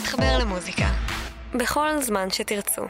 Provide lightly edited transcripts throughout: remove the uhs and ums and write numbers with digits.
להתחבר למוזיקה. בכל זמן שתרצו.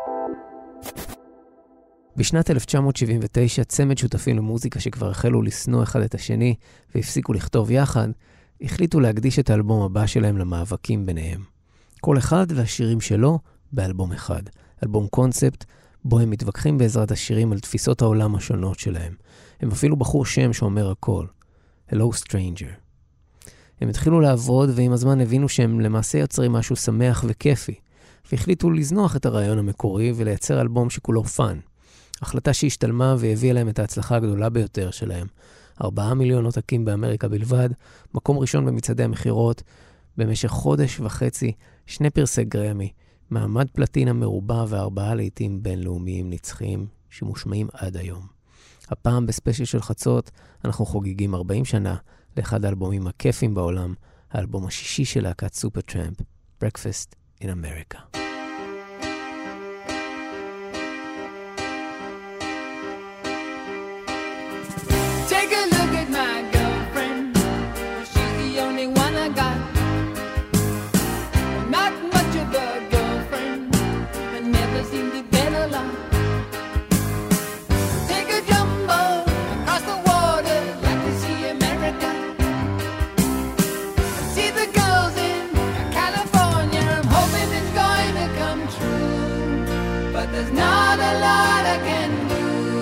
בשנת 1979 צמד שותפים למוזיקה שכבר החלו לשנוא אחד את השני והפסיקו לכתוב יחד, החליטו להקדיש את האלבום הבא שלהם למאבקים ביניהם. כל אחד והשירים שלו באלבום אחד. אלבום קונספט, בו הם מתווכחים בעזרת השירים על תפיסות העולם השונות שלהם. הם אפילו בחור שם שאומר הכל. Hello Stranger. הם התחילו לעבוד ועם הזמן הבינו שהם למעשה יוצרים משהו שמח וכיפי, והחליטו לזנוח את הרעיון המקורי ולייצר אלבום שכולו פאן. החלטה שהשתלמה והביאה להם את ההצלחה הגדולה ביותר שלהם. 4 מיליון עותקים באמריקה בלבד, מקום ראשון במצעדי המחירות, במשך חודש וחצי, 2 פרסי גרמי, מעמד פלטינה מרובע ו4 לעיתים בינלאומיים נצחיים שמושמעים עד היום. הפעם בספיישל של חצות אנחנו חוגגים 40 שנה לאחד האלבומים הכיפים בעולם, האלבום השישי של להקת סופרטראמפ, Breakfast in America. Take a look at my girlfriend. She's the only one I got. Not much of a girlfriend. I never seem to get along. Take a jumbo across the water, like to see America. See the girls in California. I'm hoping it's going to come true, but there's not a lot I can do.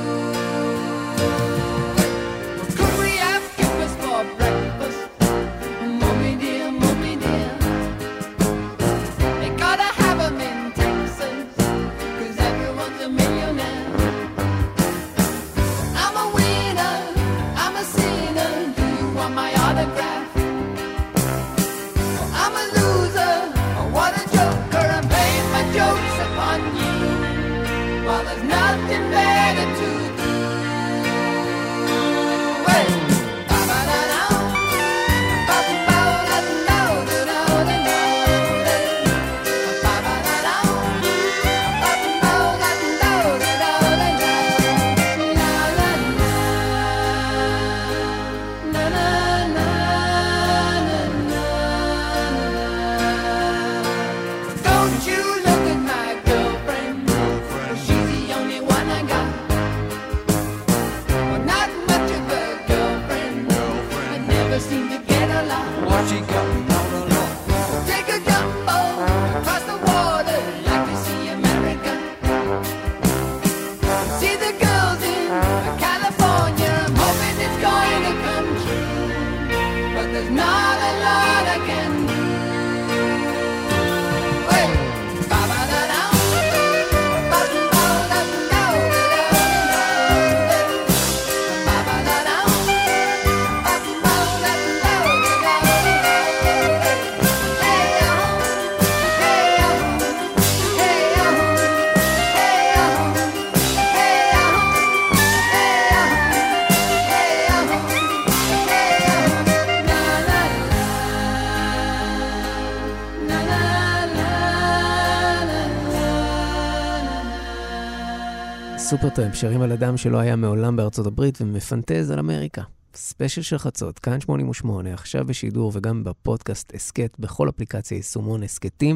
סופרטראמפ שרים על אדם שלא היה מעולם בארצות הברית ומפנטז על אמריקה. ספיישל של חצות, כאן 88, עכשיו בשידור וגם בפודקאסט הסקט, בכל אפליקציה יישומון הסקטים,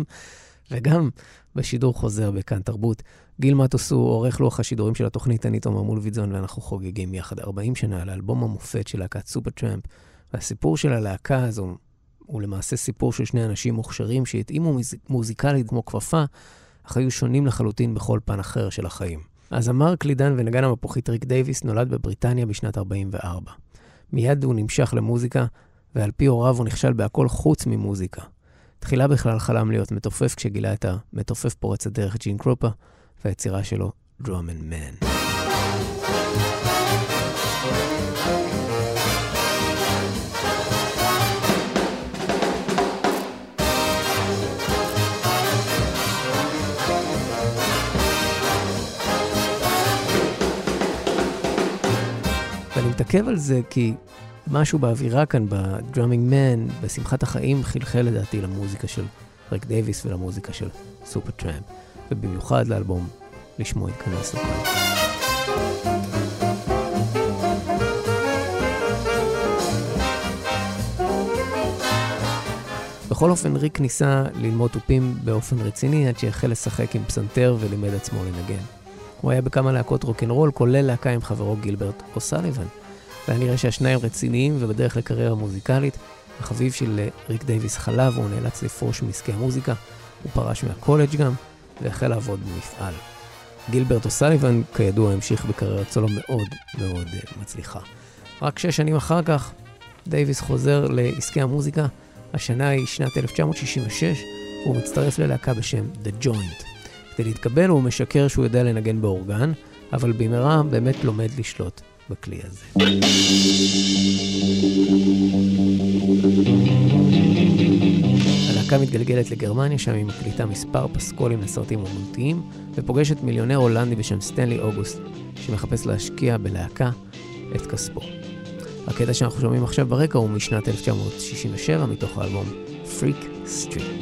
וגם בשידור חוזר בכאן תרבות. גיל מטוס הוא עורך לוח השידורים של התוכנית, אני תומר מולביטזון, ואנחנו חוגגים יחד 40 שנה על האלבום המופת של להקת סופרטראמפ. והסיפור של הלהקה הזו הוא למעשה סיפור של 2 אנשים מוכשרים שהתאימו מוזיקלית כמו כפפה, אך היו שונים לחלוטין בכל פן אחר של החיים. הזמר, קלידן ונגן המפוחית ריק דייביס נולד בבריטניה בשנת 44. מיד הוא נמשך למוזיקה, ועל פי הוריו הוא נכשל בהכל חוץ ממוזיקה. תחילה בכלל חלם להיות מתופף כשגילה את המתופף פורץ הדרך ג'ין קרופה, והיצירה שלו, Drum and Man. ואני מתעכב על זה כי משהו באווירה כאן, בדרמינג מן, בשמחת החיים, חלחל לדעתי למוזיקה של ריק דייביס ולמוזיקה של סופרטראמפ, ובמיוחד לאלבום לשמו התכנס לכאן. בכל אופן, ריק ניסה ללמוד תופים באופן רציני עד שהחל לשחק עם פסנתר ולימד עצמו לנגן. הוא היה בכמה להקות רוק'נ'רול, כולל להקה עם חברו גילברט אוסליבן. והיה נראה שהשניים רציניים ובדרך לקריירה מוזיקלית. החביב של ריק דייביס חלב, הוא נאלץ לפרוש מעסקי המוזיקה, הוא פרש מהקולג' גם, והחל לעבוד במפעל. גילברט אוסליבן, כידוע, המשיך בקריירת סולו מאוד מאוד מצליחה. רק 6 שנים אחר כך, דייביס חוזר לעסקי המוזיקה. השנה היא שנת 1966, והוא מצטרף ללהקה בשם The Joint. כדי להתקבל הוא משקר שהוא יודע לנגן באורגן, אבל במהרה באמת לומד לשלוט בכלי הזה. הלהקה מתגלגלת לגרמניה, שם היא מקליטה מספר פסקולים לסרטים אומנותיים, ופוגשת מיליונר הולנדי בשם סטנלי אוגוסט, שמחפש להשקיע בלהקה את כספו. הקטע שאנחנו שומעים עכשיו ברקע הוא משנת 1967, מתוך האלבום Freak Street.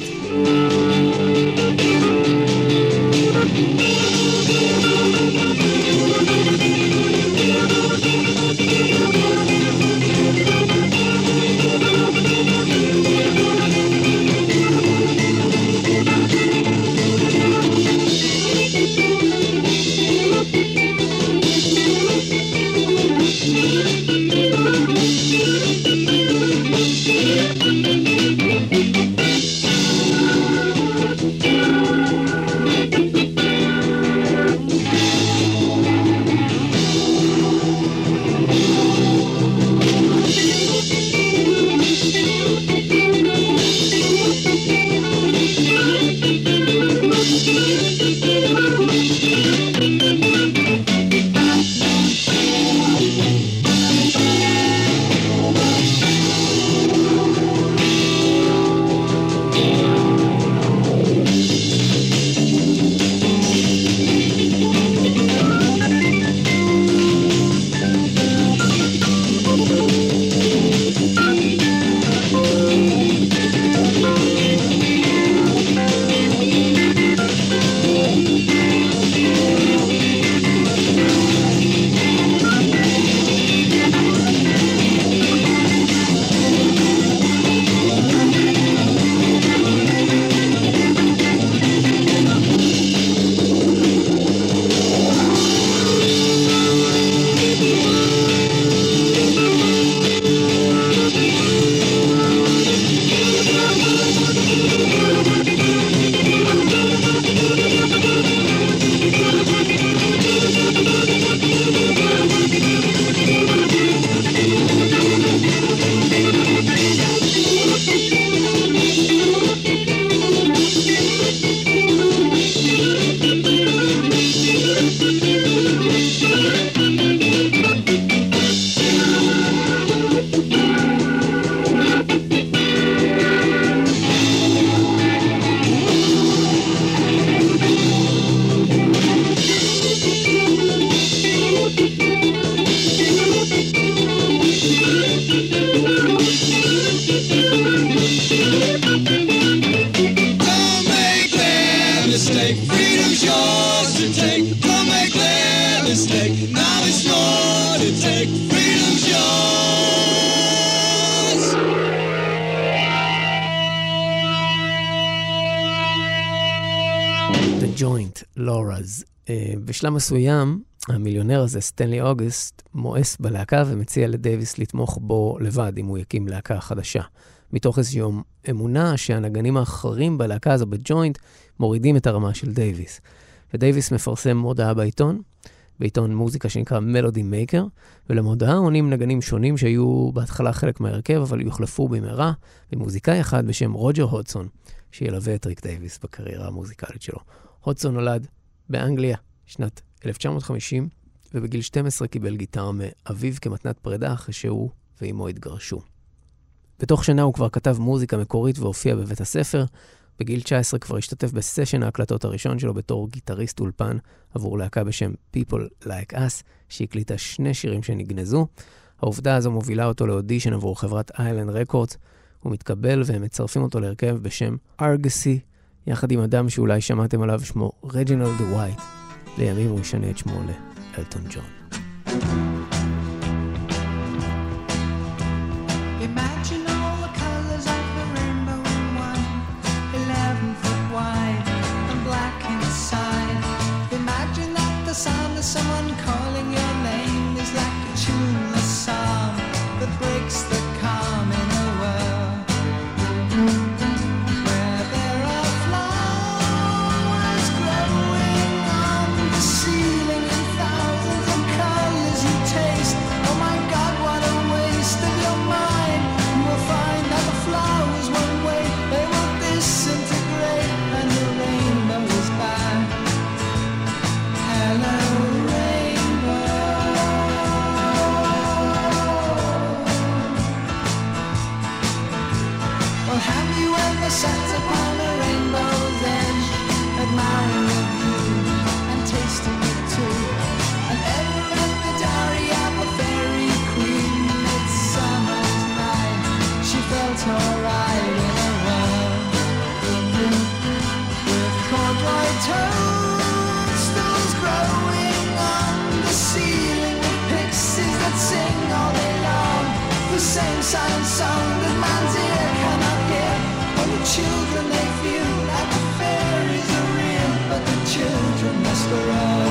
בשלב מסוים, המיליונר הזה, סטנלי אוגוסט, מואס בלהקה ומציע לדייביס לתמוך בו לבד אם הוא יקים להקה חדשה. מתוך איזושהי אמונה שהנגנים האחרים בלהקה הזו בג'וינט מורידים את הרמה של דייביס. ודייביס מפרסם מודעה בעיתון מוזיקה שנקרא מלודי מייקר, ולמודעה עונים נגנים שונים שהיו בהתחלה חלק מהרכב, אבל יוחלפו במהרה במוזיקאי אחד בשם רוג'ר הודסון, שילווה את ריק דייביס בקריירה המוזיקלית שלו. הודסון נולד באנגליה שנת 1950, ובגיל 12 קיבל גיטרה מאביו כמתנת פרידה אחרי שהוא ואימו התגרשו. בתוך שנה הוא כבר כתב מוזיקה מקורית והופיע בבית הספר. בגיל 19 כבר השתתף בסשן ההקלטות הראשון שלו בתור גיטריסט אולפן עבור להקה בשם People Like Us, שהקליטה 2 שירים שנגנזו. העובדה הזו מובילה אותו לאודישן עבור חברת איילנד רקורדס. הוא מתקבל והם מצרפים אותו להרכב בשם ארגסי, יחד עם אדם שאולי שמעתם עליו, שמו רג'ינלד ווייט. לימים הוא ישנה את שמו לאלטון ג'ון. Imagine all the colors of the rainbow in one were sat upon a rainbow's edge, admiring the view and tasting it too. And ever at the dowry of a fairy queen, midsummer's night, she felt alright in a world with corduroy toadstools growing on the ceiling, with pixies that sing all day long, the same silent song that man's ear cannot hear. When the children they feel that the fairies are real, but the children must grow up.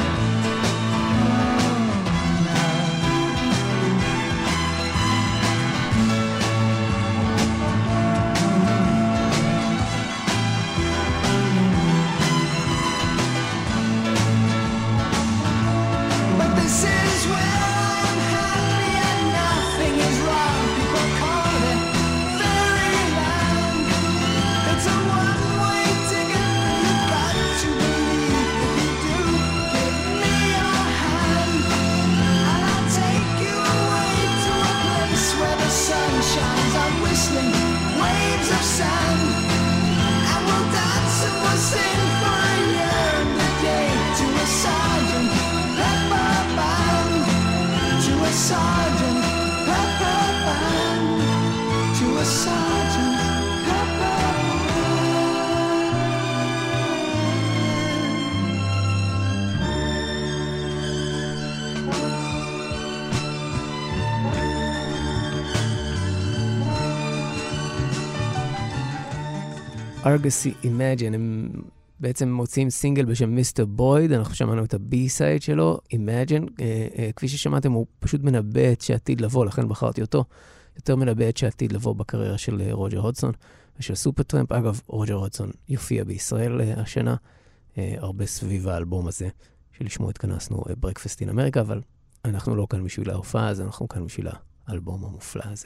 But this is where I'm happy and nothing is wrong. People call it fairyland. It's a one-way ticket. You've got to believe. If you do, give me your hand, and I'll take you away to a place where the sun shines on whistling waves of sand. And we'll dance and we'll sing for a year and a day to a Sergeant Pepper band, to a Sergeant Pepper band, to a Sergeant Pepper Argosy Imagine, הם בעצם מוצאים סינגל בשם מיסטר בויד, אנחנו שמענו את הבי-סייד שלו, Imagine, כפי ששמעתם הוא פשוט מנבא את שעתיד לבוא, לכן בחרתי אותו, יותר מנבא את שעתיד לבוא בקריירה של רוג'ר הודסון ושל סופרטרמפ. אגב, רוג'ר הודסון יופיע בישראל השנה, הרבה סביב האלבום הזה, שלשמו התכנסנו ברקפסט אין אמריקה, אבל אנחנו לא כאן בשביל ההופעה, אז אנחנו כאן בשביל האלבום המופלא הזה.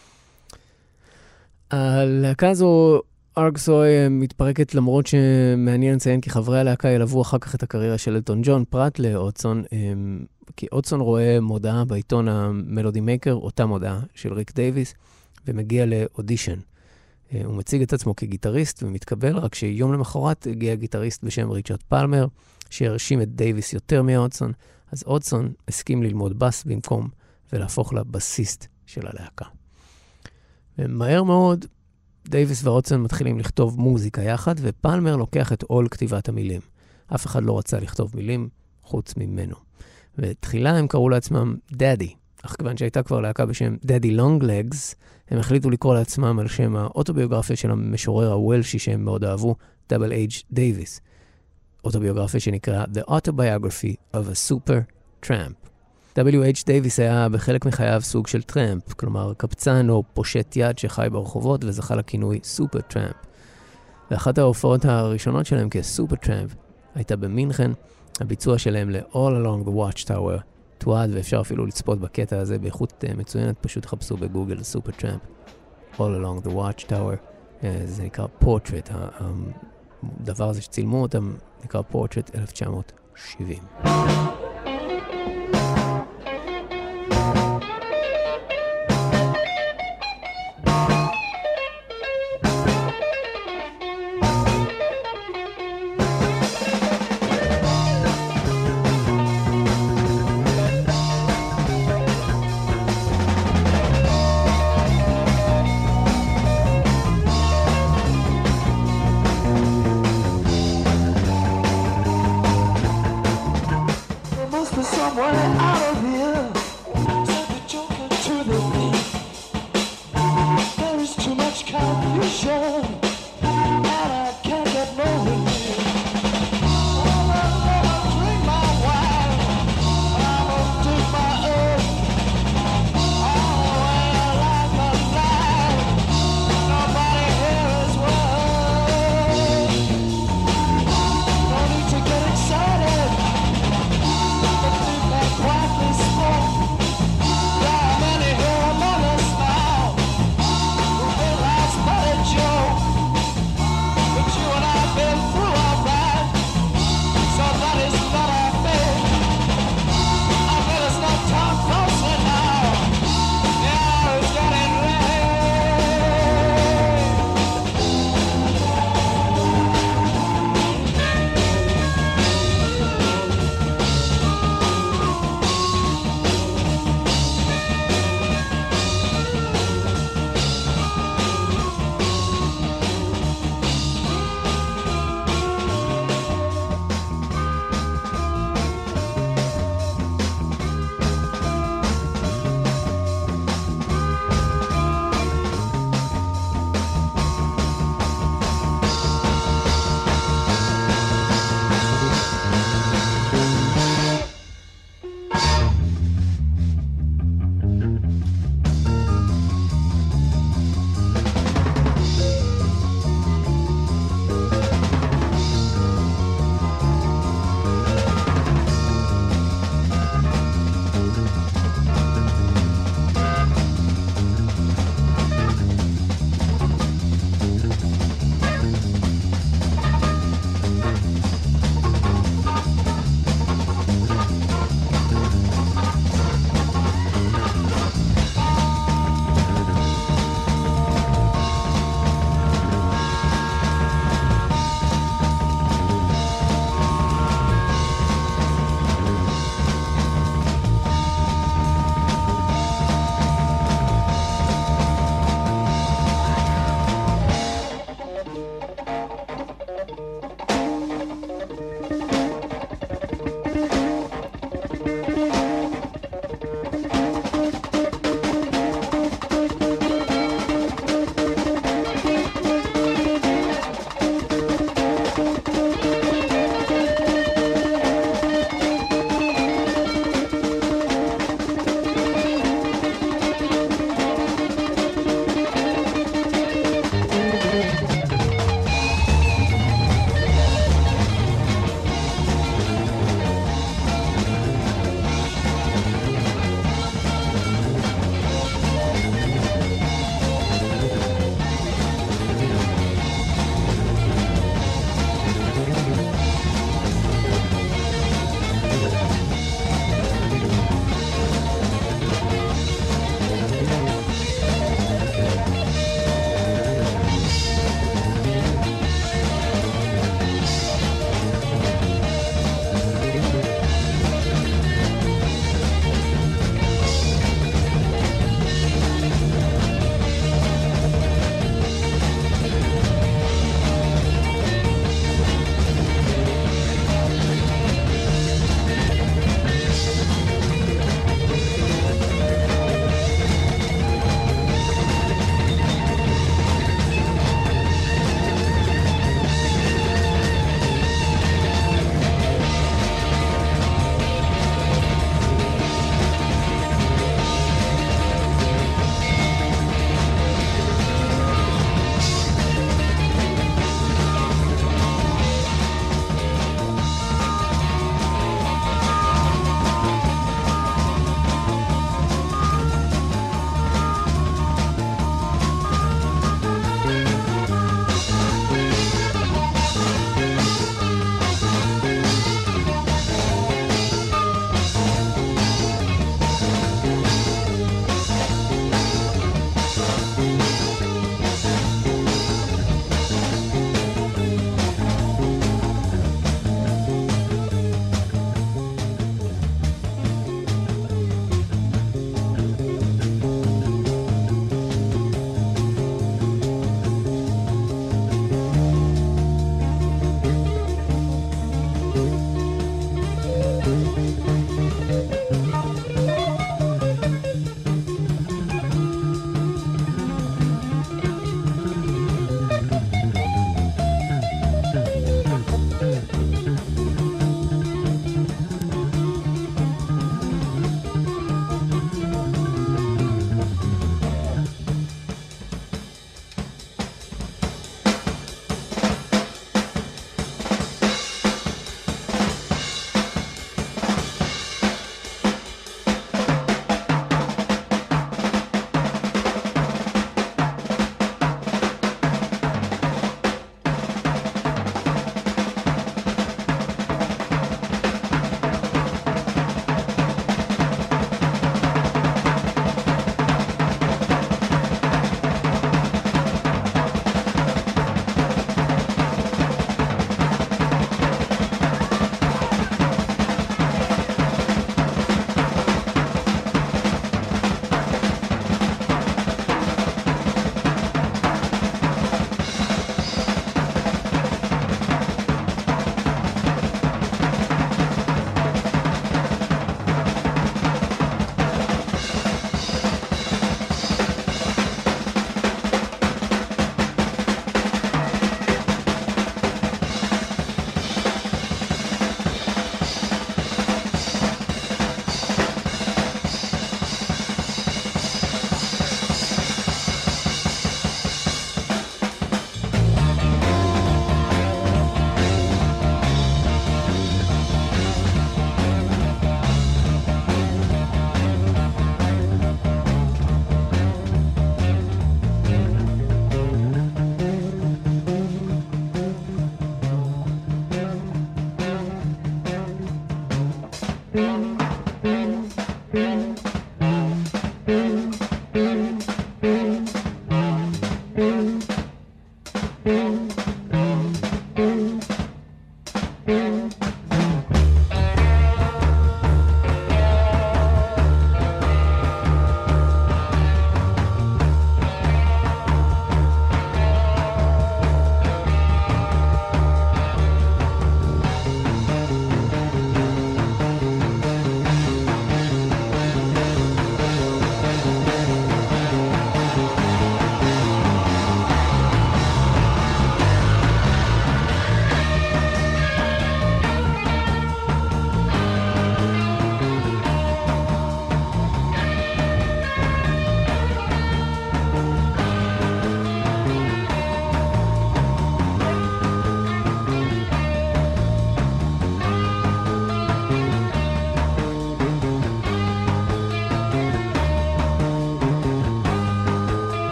הלהקה הזו, ארגסוי, מתפרקת למרות שמעניין לציין כי חברי הלהקה ילוו אחר כך את הקריירה של אלטון ג'ון, פרט לאודסון, כי אודסון רואה מודעה בעיתון המלודי מייקר, אותה מודעה של ריק דייביס, ומגיע לאודישן. הוא מציג את עצמו כגיטריסט ומתקבל, רק שיום למחרת הגיע גיטריסט בשם ריצ'רד פלמר, שהרשים את דייביס יותר מאודסון, אז אודסון הסכים ללמוד בס במקום ולהפוך לבסיסט של הלהקה. ומהר מאוד, דייביס ואודסון מתחילים לכתוב מוזיקה יחד, ופלמר לוקח את עול כתיבת המילים. אף אחד לא רצה לכתוב מילים חוץ ממנו. ותחילה הם קראו לעצמם דאדי, אך כיוון שהייתה כבר להקה בשם דאדי לונג לגס, הם החליטו לקרוא לעצמם על שם האוטוביוגרפיה של המשורר הוולשי שהם מאוד אהבו, דאבל אייג' דייביס. אוטוביוגרפיה שנקרא The Autobiography of a Super Tramp. W.H. דייביס היה בחלק מחייו סוג של טרמפ, כלומר קפצן או פושט יד שחי ברחובות וזכה לכינוי סופר טרמפ. ואחת ההופעות הראשונות שלהם כסופר טרמפ הייתה במינכן, הביצוע שלהם ל-All Along the Watchtower תועד, ואפשר אפילו לצפות בקטע הזה באיכות מצוינת, פשוט חפשו בגוגל סופר טרמפ, All Along the Watchtower, זה נקרא פורטרט, הדבר הזה שצילמו אותם נקרא פורטרט 1970. Joe.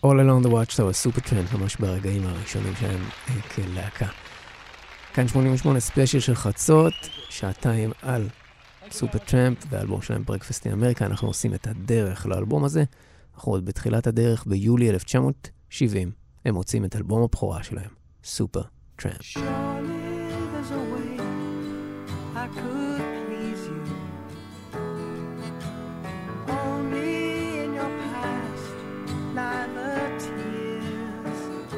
All Along the Watchtower, סופרטרמפ, ממש ברגעים הראשונים שלהם כלהקה. כאן 88 ספיישל של חצות, שעתיים על סופרטרמפ והאלבום שלהם ברקפסט אין אמריקה. אנחנו עושים את הדרך לאלבום הזה. אנחנו עוד בתחילת הדרך ביולי 1970. הם מוצאים את אלבום הבכורה שלהם, סופרטרמפ. I could please you only in your past lie the tears.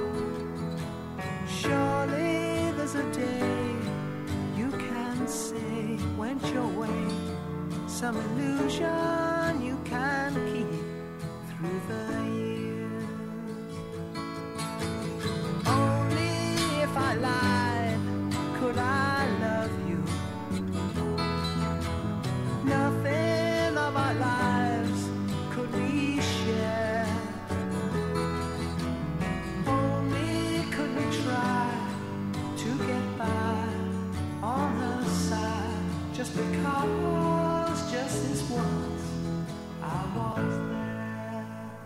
Surely there's a day you can say went your way, some illusion you can keep through the years. Only if I lied could I love you. Nothing of our lives could we share. Only could we try to get by on the side. Just because just this once I was there.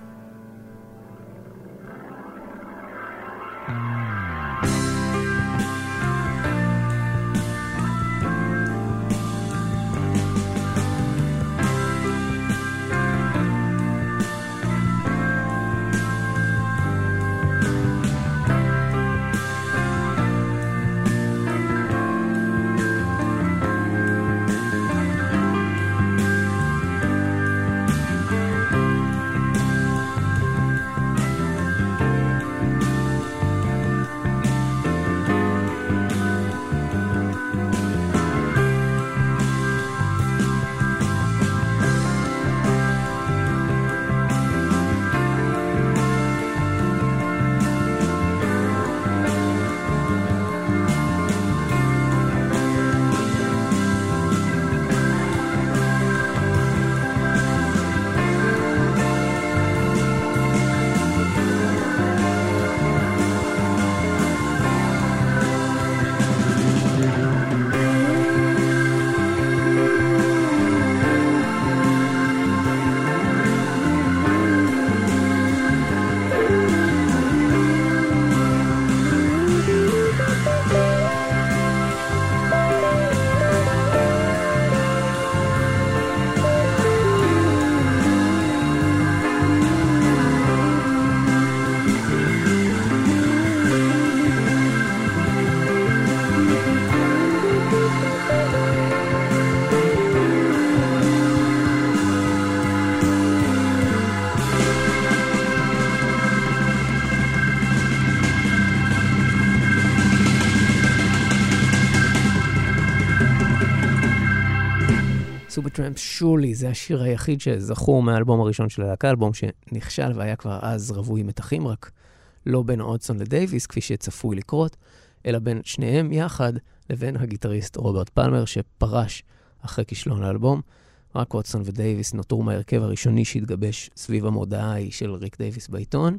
סופרטרמפ, שולי, זה השיר היחיד שזכור מהאלבום הראשון של הלהקה, אלבום שנכשל והיה כבר אז רווי מתחים, רק לא בין אודסון לדייביס, כפי שצפוי לקרות, אלא בין שניהם יחד לבין הגיטריסט רוברט פלמר, שפרש אחרי כישלון האלבום. רק אודסון ודייביס נותרו מהרכב הראשוני שהתגבש סביב המודעה ההיא של ריק דייביס בעיתון,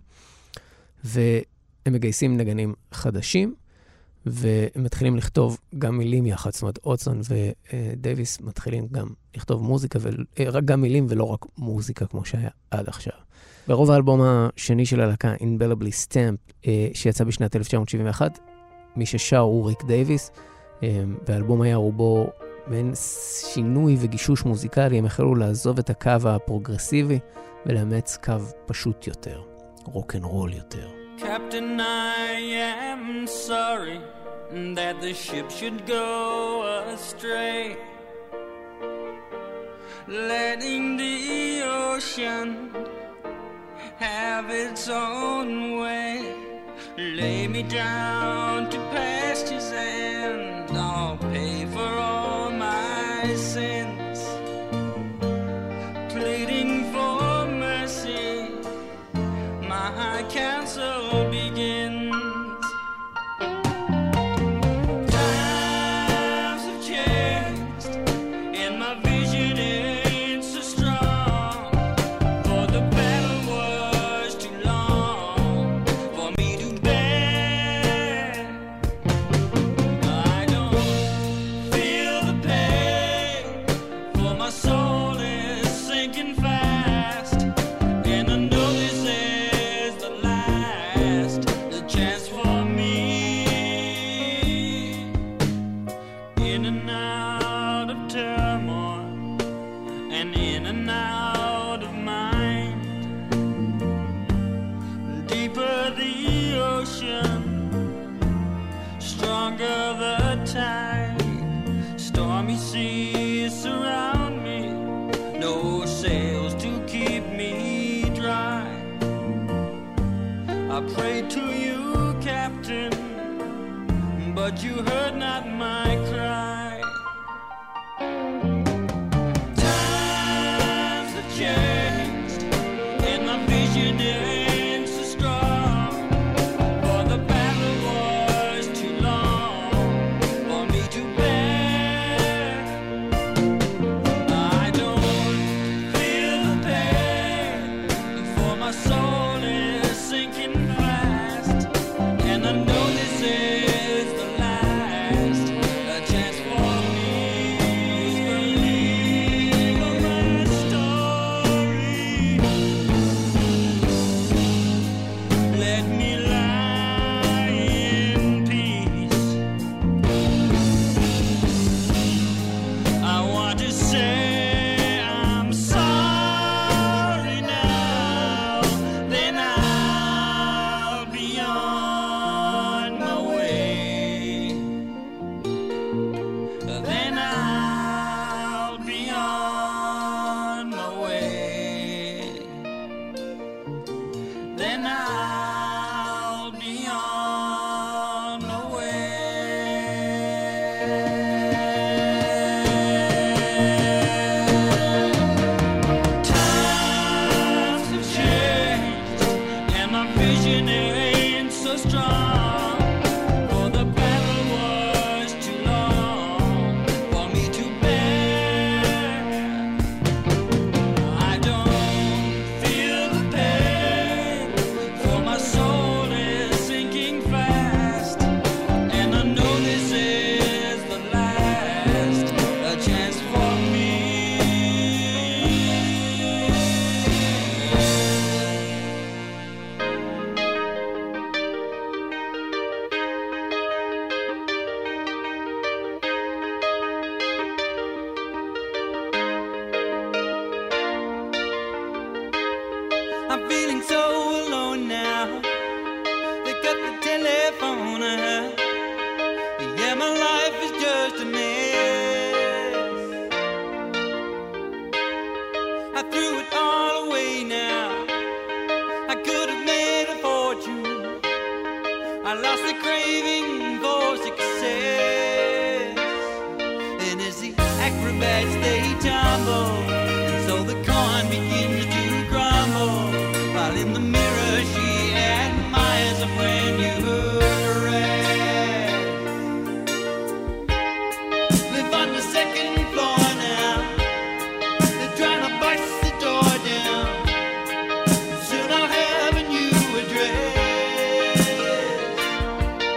והם מגייסים נגנים חדשים, והם מתחילים לכתוב גם מילים יחד, זאת אומרת, אודסון ודייביס מתחילים גם לכתוב מוזיקה, רק גם מילים ולא רק מוזיקה כמו שהיה עד עכשיו. ברוב האלבום השני של הלהקה, Indelibly Stamped, שיצא בשנת 1971, מי ששר הוא ריק דייביס, והאלבום היה רובו בין שינוי וגישוש מוזיקלי, הם החלו לעזוב את הקו הפרוגרסיבי ולאמץ קו פשוט יותר, רוק-אנד-רול יותר. Captain, I am sorry that the ship should go astray, letting the ocean have its own way. Lay me down to pastures and I'll pay for all my sins, pleading for mercy. My counsel begins. Times have changed, and my vision ain't so strong. For the battle was too long for me to bear. I don't feel the pain, for my soul is sinking fast, and I know this is the heard not my cry. Times have changed, and my vision ain't so strong. For the battle was too long for me to bear. I don't feel the pain, for my soul is sinking fast, and I know this is the last chance for me to live my story. Let me lie in peace. I want to say I'm sorry now, then I'll be on my way. Then I'll be on my way. Then I'll be on my way. Times have changed, and my vision ain't so strong. For the battle was too long for me to bear. I don't feel the pain, for my soul is sinking fast, and I know this is the last chance for me. I'm feeling so alone now. They cut the telephone out. Yeah, my life is just a mess. I threw it all away now. I could have made a fortune. I lost the craving for success. And as the acrobats they tumble, and so the coin begins to crumble, while in the mirror she admires a brand new dress. Live on the second floor now. They're trying to bust the door down. Soon I'll have a new address.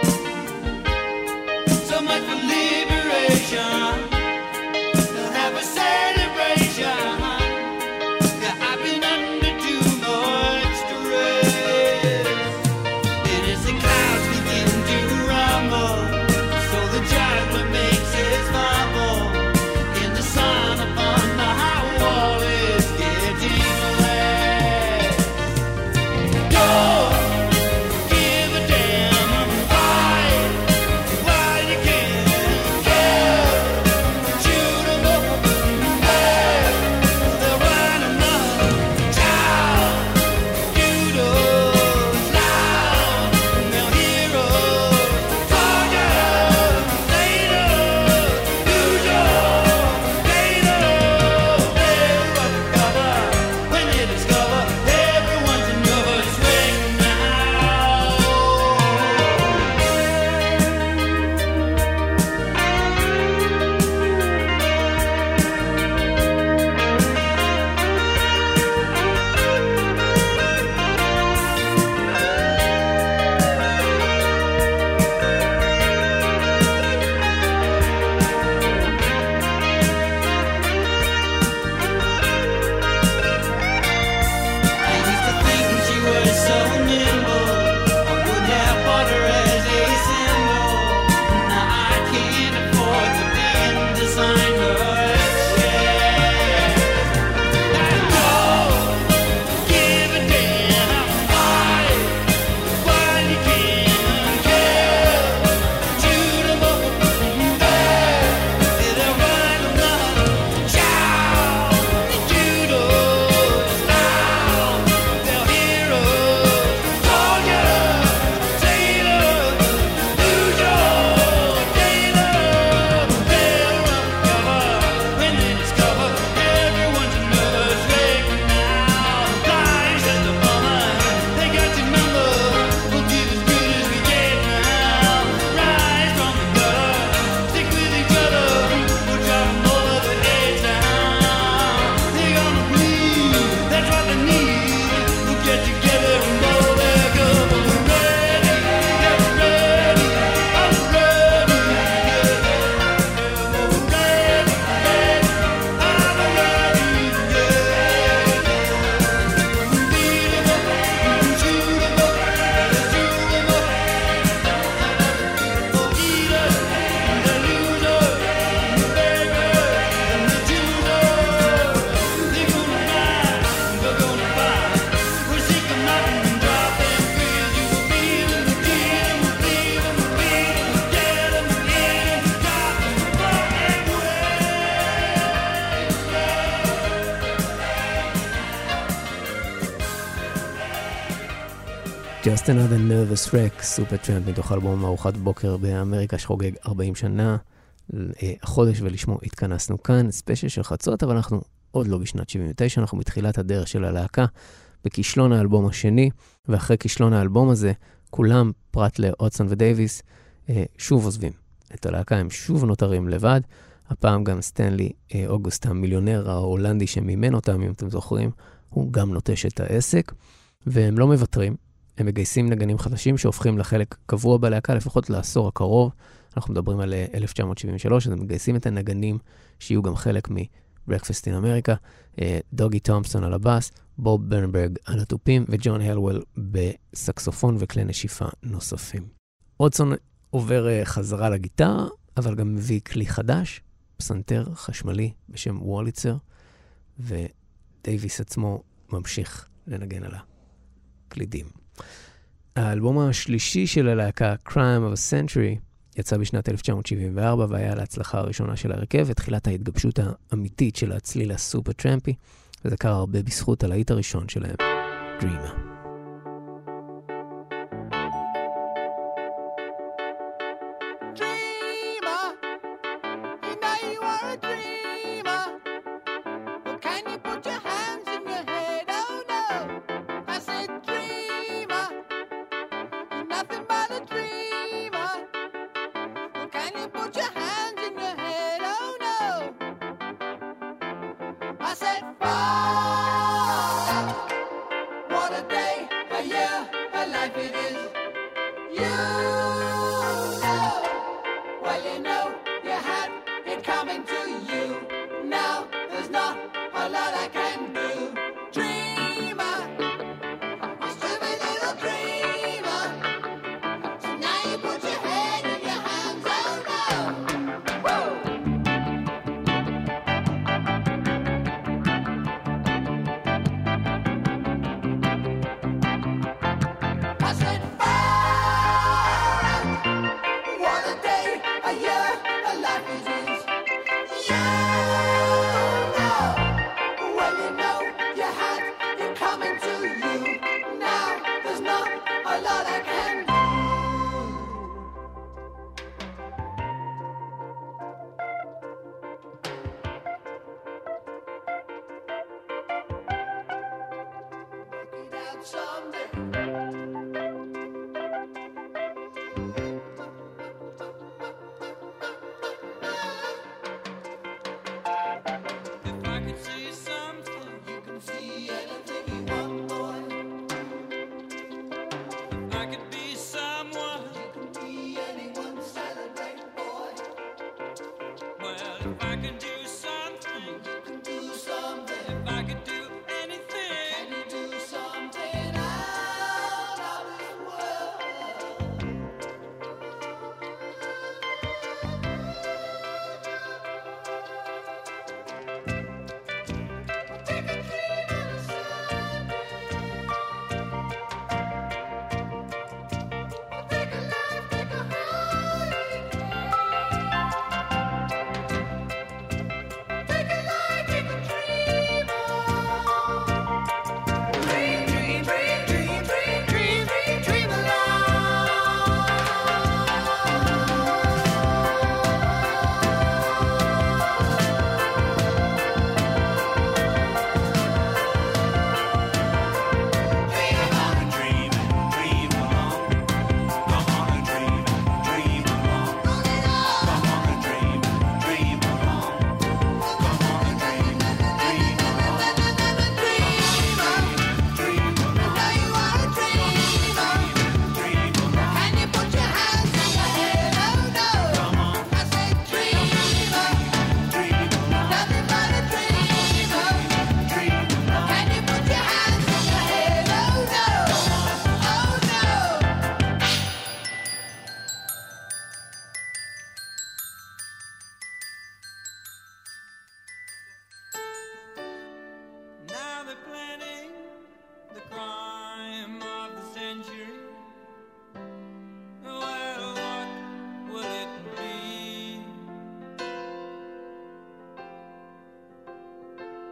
Just Another Nervous Wreck, סופרטראמפ מתוך אלבום ארוחת בוקר באמריקה שחוגג 40 שנה החודש, ולשמו התכנסנו כאן, ספיישל של חצות, אבל אנחנו עוד לא בשנת 79, אנחנו מתחילת הדרך של הלהקה, בכישלון האלבום השני, ואחרי כישלון האלבום הזה, כולם, פרט לאודסון ודייביס, שוב עוזבים את הלהקה, הם שוב נותרים לבד, הפעם גם סטנלי אוגוסט, המיליונר ההולנדי שמימן אותם, אם אתם זוכרים, הוא גם נוטש את העסק, והם לא מוותרים, הם מגייסים נגנים חדשים שהופכים לחלק קבוע בלהקה, לפחות לעשור הקרוב, אנחנו מדברים על 1973, אז הם מגייסים את הנגנים שיהיו גם חלק מברקפסט אין אמריקה, דוגי תומפסון על הבאס, בוב ברנברג על התופים, וג'ון הלוול בסקסופון וכלי נשיפה נוספים. אודסון עובר חזרה לגיטרה, אבל גם מביא כלי חדש, פסנתר חשמלי בשם ווליצר, ודייביס עצמו ממשיך לנגן על הקלידים. האלבום השלישי של הלהקה, Crime of a Century, יצא בשנת 1974 והיה להצלחה הראשונה של הרכב, ותחילת ההתגבשות האמיתית של הצליל הסופר טרמפי, וזה קרה הרבה בזכות הלהיט הראשון שלהם, Dreamer.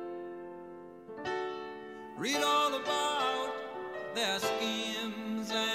Read all about their schemes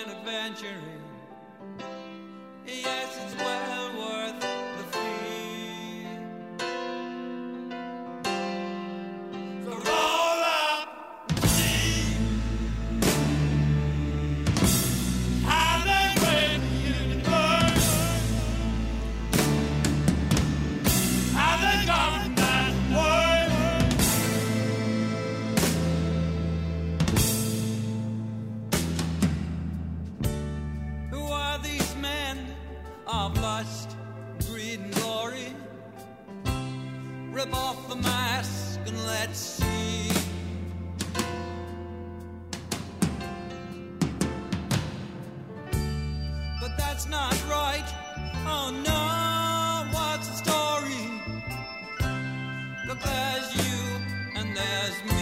ask and let's see. But that's not right. Oh no, what's the story? Look, there's you and there's me.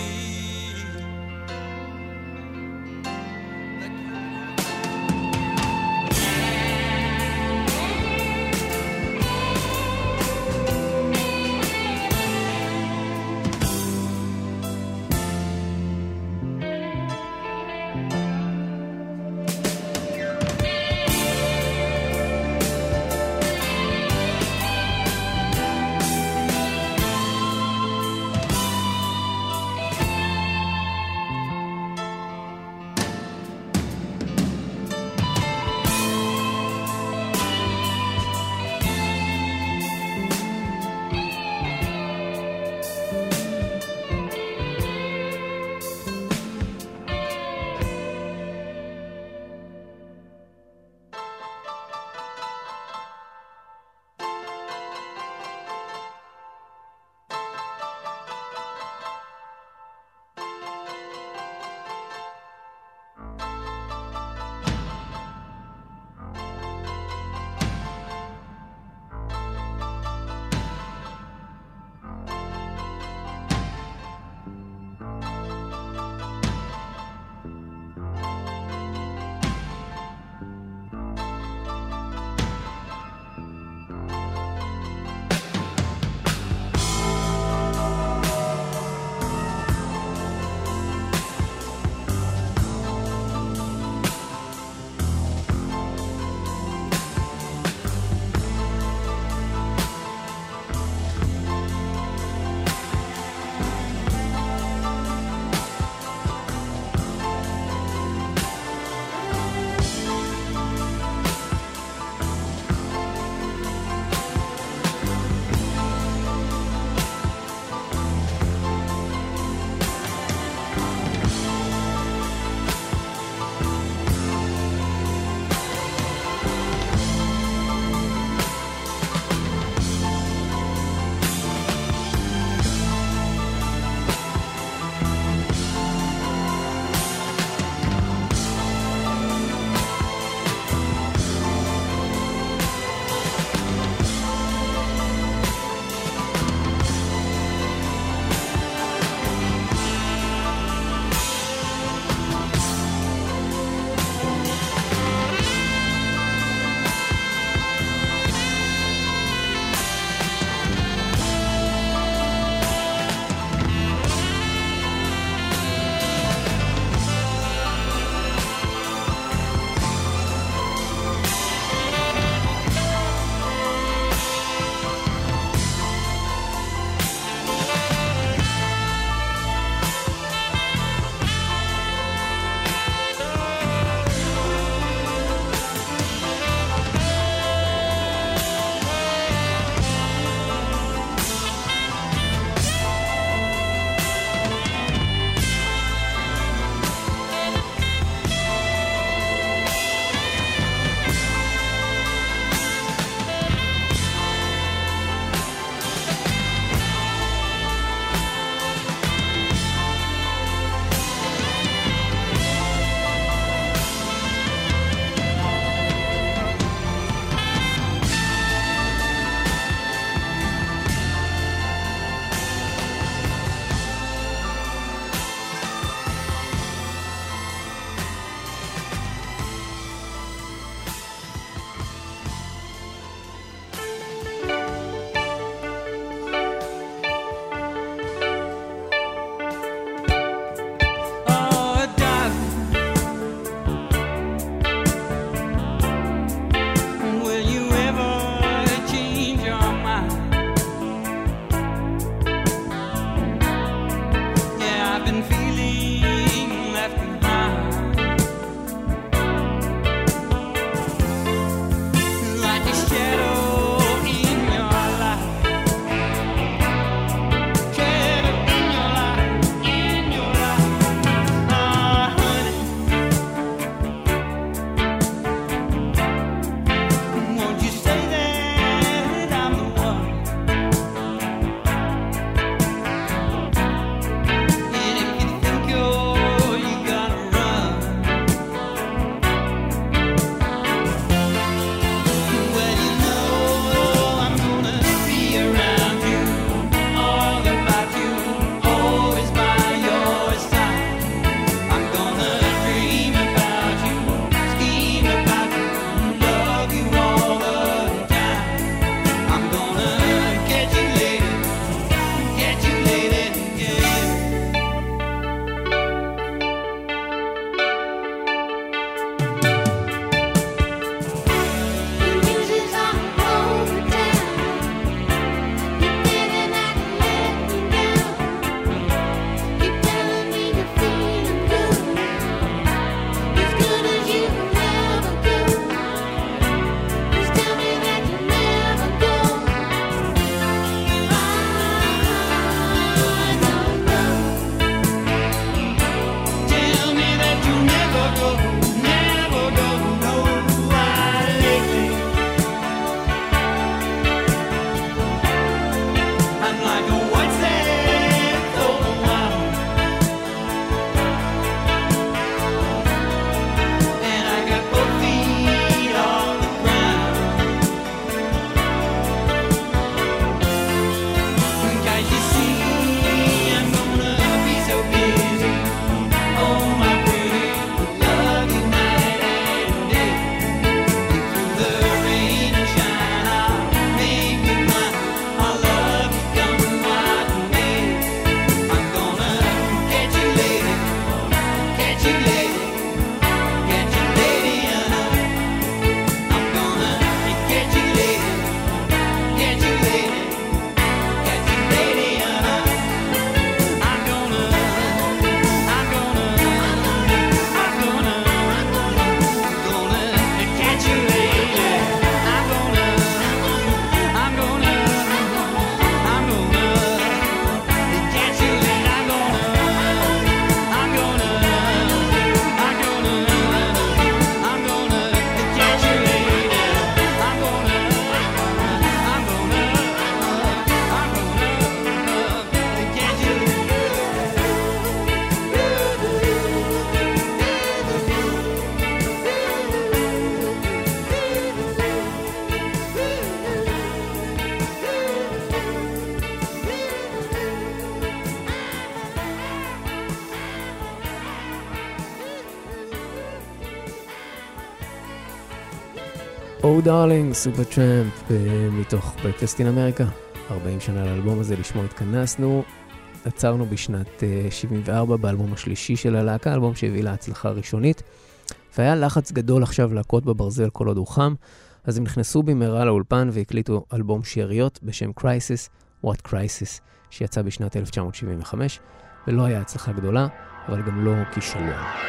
Oh Darling, סופר טראמפ, מתוך Breakfast in America. 40 שנה לאלבום הזה, לשמו התכנסנו. עצרנו בשנת 74 באלבום השלישי של הלהקה, אלבום שהביא להצלחה ראשונית. והיה לחץ גדול עכשיו להכות בברזל כל עוד הוא חם, אז הם נכנסו במהרה לאולפן והקליטו אלבום שאריות בשם Crisis, What Crisis, שיצא בשנת 1975, ולא היה הצלחה גדולה, אבל גם לא כישלון.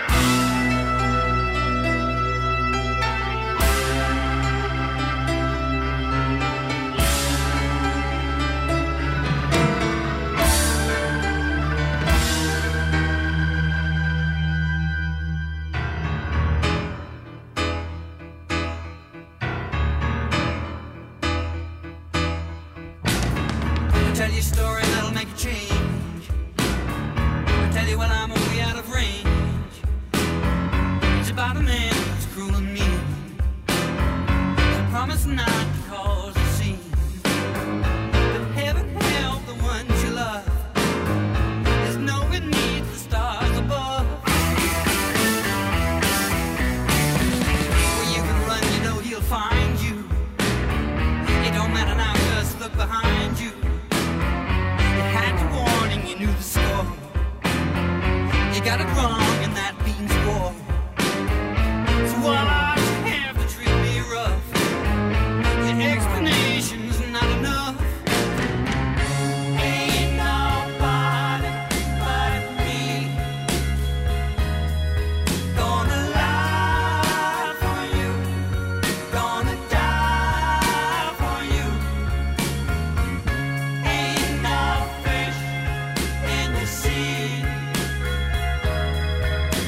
Tell you a story that'll make a change. I'll tell you when I'm way out of range. It's about a man who's cruel and mean. I promise not to cause a scene. But heaven help the ones you love. There's no one needs the stars above. Where you can run, you know he'll find you. It don't matter now, just look behind you. You knew the score. You got it wrong and that means war. So while I have to treat me rough, your explanation's not enough. Ain't nobody but me gonna lie for you, gonna die for you. Ain't no fish in the sea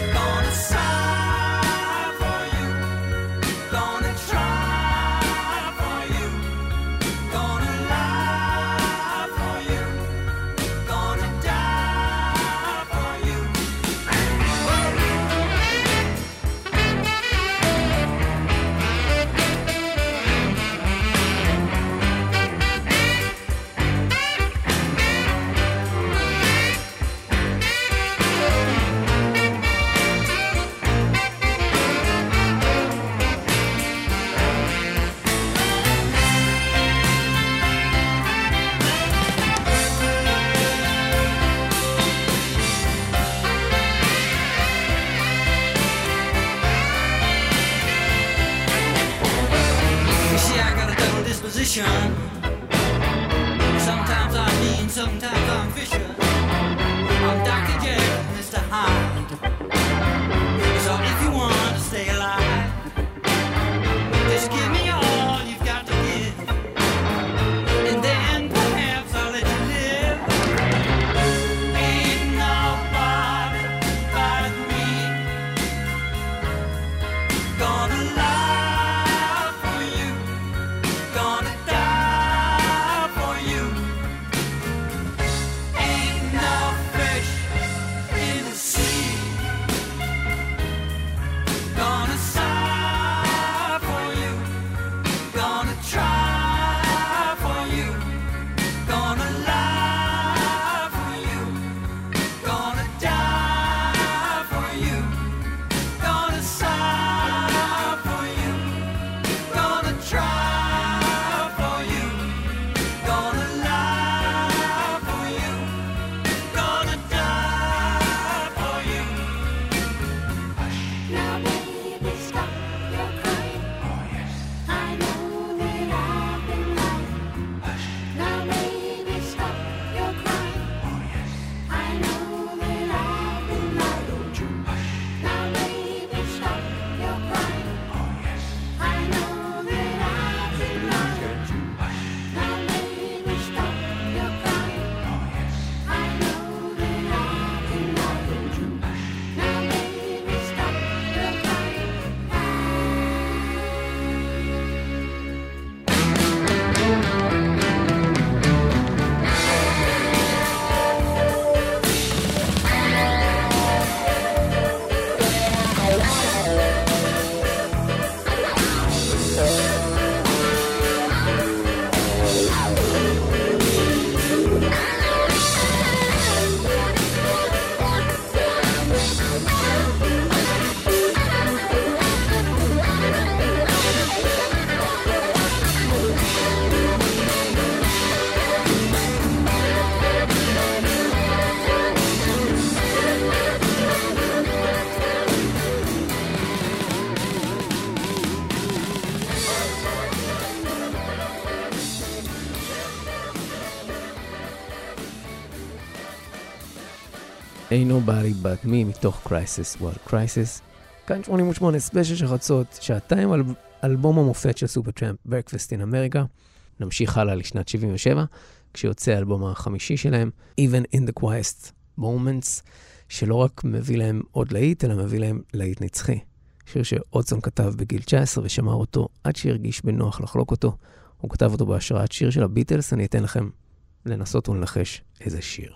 Ain't Nobody But Me מתוך Crisis What Crisis. כאן 88 ספיישל של חצות, שעתיים על אלבום המופת של סופרטראמפ, Breakfast in America. נמשיך הלאה לשנת 77, כשיוצא האלבום החמישי שלהם, Even in the Quietest Moments, שלא רק מביא להם עוד להיט, אלא מביא להם להיט נצחי. שיר שאודסון כתב בגיל 19 ושמר אותו עד שהרגיש בנוח לחלוק אותו. הוא כתב אותו בהשראת שיר של הביטלס, אני אתן לכם לנסות ולנחש איזה שיר.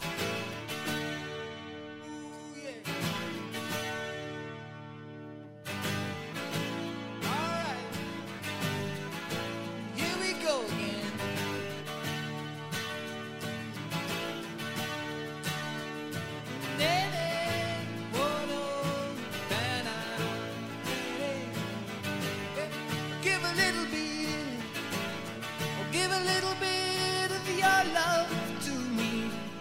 Here we go again. Give a little bit, oh, give a little bit of your love to me.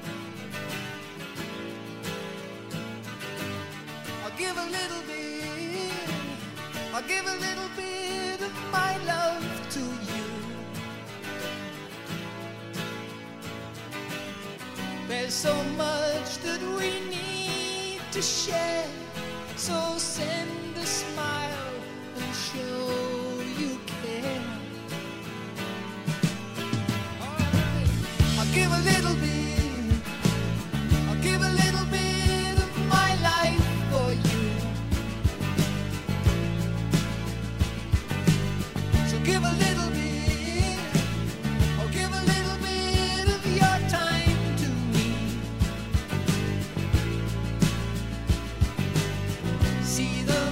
I'll give a little bit, I'll give a little bit of my love to you. There's so much that we need to share, so send a smile and show you care. Alright. I'll give a little bit, I'll give a little bit of my life for you. So give a little bit, or give a little bit of your time to me. See the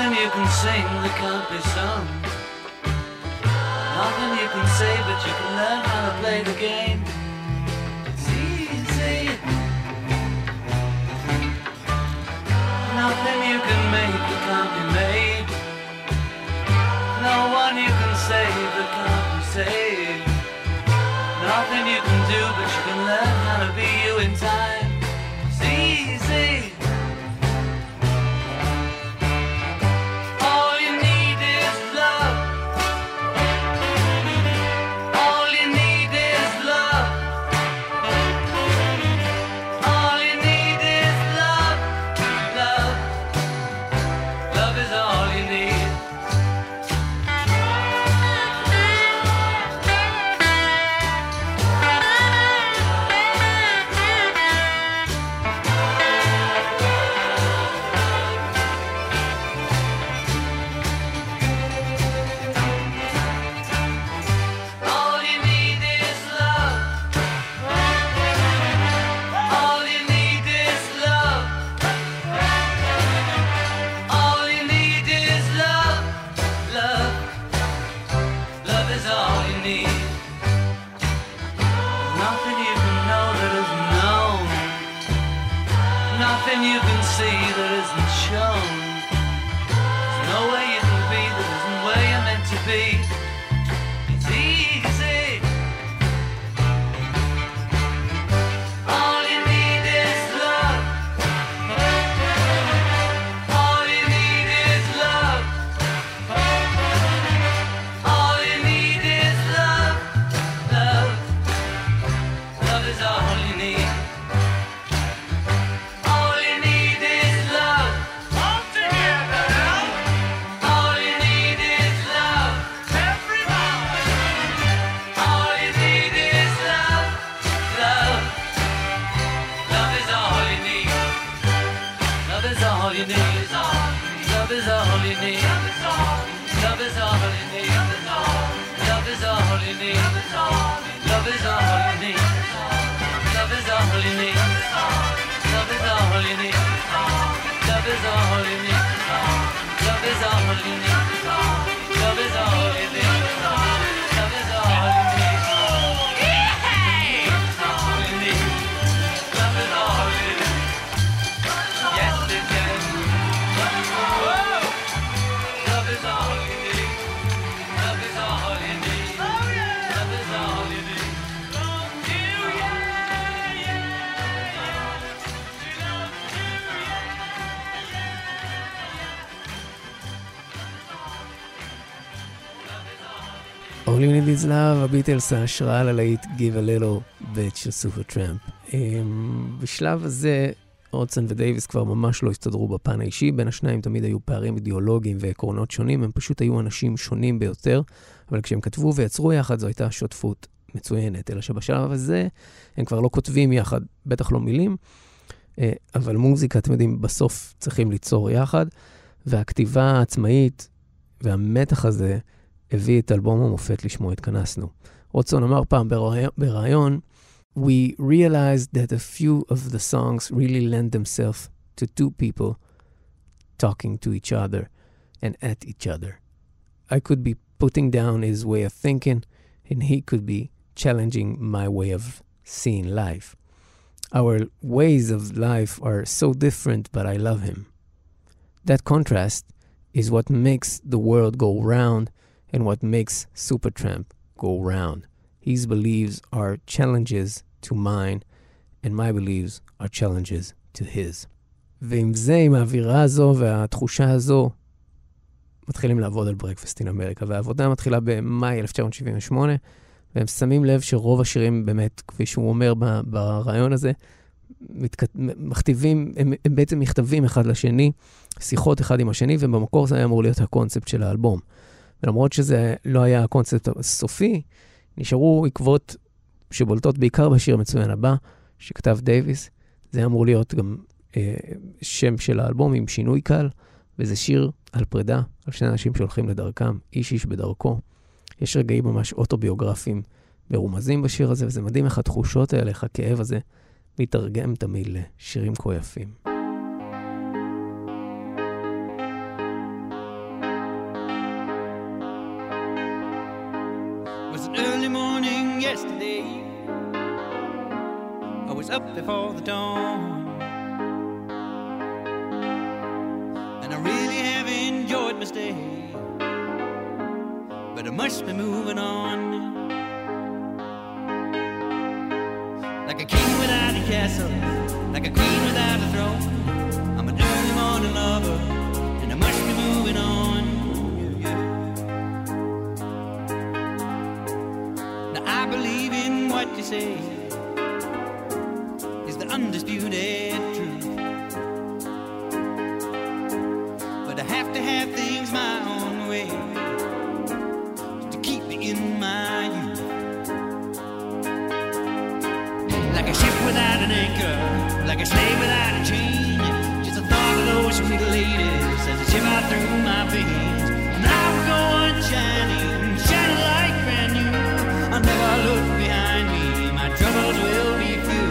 Nothing you can sing that can't be sung. Nothing you can say, but you can learn how to play the game. It's easy. Nothing you can make that can't be made. No one you can save that can't be saved. Nothing you can do, but you can learn how to be you in time. It's easy. All you need is love. All you need is love. All you need is love. Love. Love is all you need. All you need is love. All you need is love. All you need is love. Love. Love is all you need. Nothing you can know that isn't known. Nothing you can see that isn't shown. There's no way you can be that isn't where you're meant to be. It's easy. All you need is love. All you need is love. All you need is love. Love. Love is all you need. All you need is love. All together. All you need is love. Everybody. All you need is love. Love. Love is all you need. Love is all you need. Love is all you need. Love is all you need. Love is all you need. Love is all you need. Love is all you need. Love is all you need. Love is all you need. Love is all you need. Love is all you need. Love is all you need. All you need. Love is all you need. Yes, it is. Whoa. Love is all you need. Love is all you need. Love is all you need. All You Need Is Love, הביטלס, ההשראה ללהיט Give a Little Bit של סופרטראמפ. בשלב הזה, אודסון ודייביס כבר ממש לא הסתדרו בפן האישי, בין השניים תמיד היו פערים אידיאולוגיים ועקרונות שונים, הם פשוט היו אנשים שונים ביותר, אבל כשהם כתבו ויצרו יחד זו הייתה שותפות מצוינת, אלא שבשלב הזה הם כבר לא כותבים יחד, בטח לא מילים, אבל מוזיקה, אתם יודעים, בסוף צריכים ליצור יחד, והכתיבה העצמאית והמתח הזה הביא את אלבום המופת לשמו התכנסנו. אודסון אמר פעם ברעיון, We realized that a few of the songs really lend themselves to two people talking to each other and at each other. I could be putting down his way of thinking, and he could be challenging my way of seeing life. Our ways of life are so different, but I love him. That contrast is what makes the world go round and what makes Supertramp go round. His beliefs are challenges to mine, and my beliefs are challenges to his. ועם זה, עם האווירה הזו והתחושה הזו, מתחילים לעבוד על ברקפסט אין אמריקה, והעבודה מתחילה במאי 1978, והם שמים לב שרוב השירים באמת, כפי שהוא אומר ברעיון הזה, מכתיבים, הם בעצם מכתבים אחד לשני, שיחות אחד עם השני, ובמקור זה היה אמור להיות הקונספט של האלבום. ולמרות שזה לא היה הקונספט הסופי, נשארו עקבות שבולטות בעיקר בשיר המצוין הבא, שכתב דייביס. זה אמור להיות גם שם של האלבום עם שינוי קל, וזה שיר על פרידה, על שני אנשים שהולכים לדרכם, איש איש בדרכו. יש רגעים ממש אוטוביוגרפיים מרומזים בשיר הזה, וזה מדהים איך התחושות האלה, איך הכאב הזה, מתרגם תמיד לשירים כה יפים. early morning yesterday, I was up before the dawn, and I really have enjoyed my stay, but I must be moving on. Like a king without a castle, like a queen without a throne, I'm an early morning lover, and I must be moving on. Now I believe in what you say is the undisputed truth, but I have to have things my own way to keep me in my youth. Like a ship without an anchor, like a slave without a chain, just the thought of those sweet ladies as they shiver through my veins. And I will go on shining, shining like brand new. I'll never look behind me, my troubles will be few.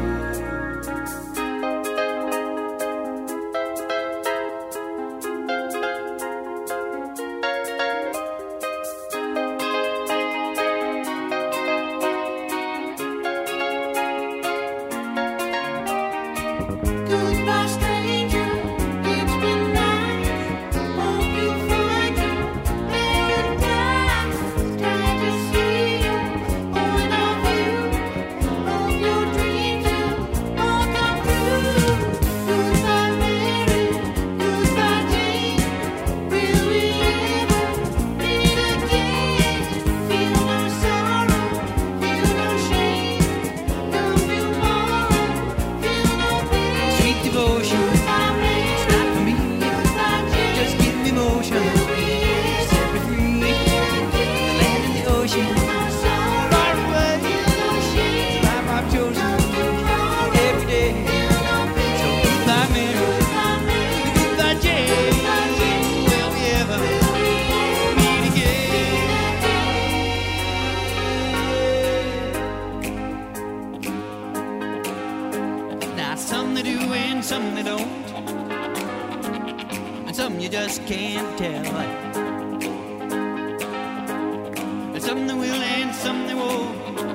Goodbye, stranger. It's been nice. Hope you find your paradise. Try to see your point of view. Hope your dreams will all come true. Goodbye, Mary. Goodbye, Jane. Will we ever meet again? Feel no sorrow, feel no shame. No tomorrow, feel no pain. Sweet devotion, it's not for me. Just give me motion, set me free. The land and the ocean, far away. It's life I've chosen every day. So goodbye, Mary, goodbye, Jane. Will we ever meet again? Now some they do and some they don't, and some you just can't tell. And some they will and some they won't,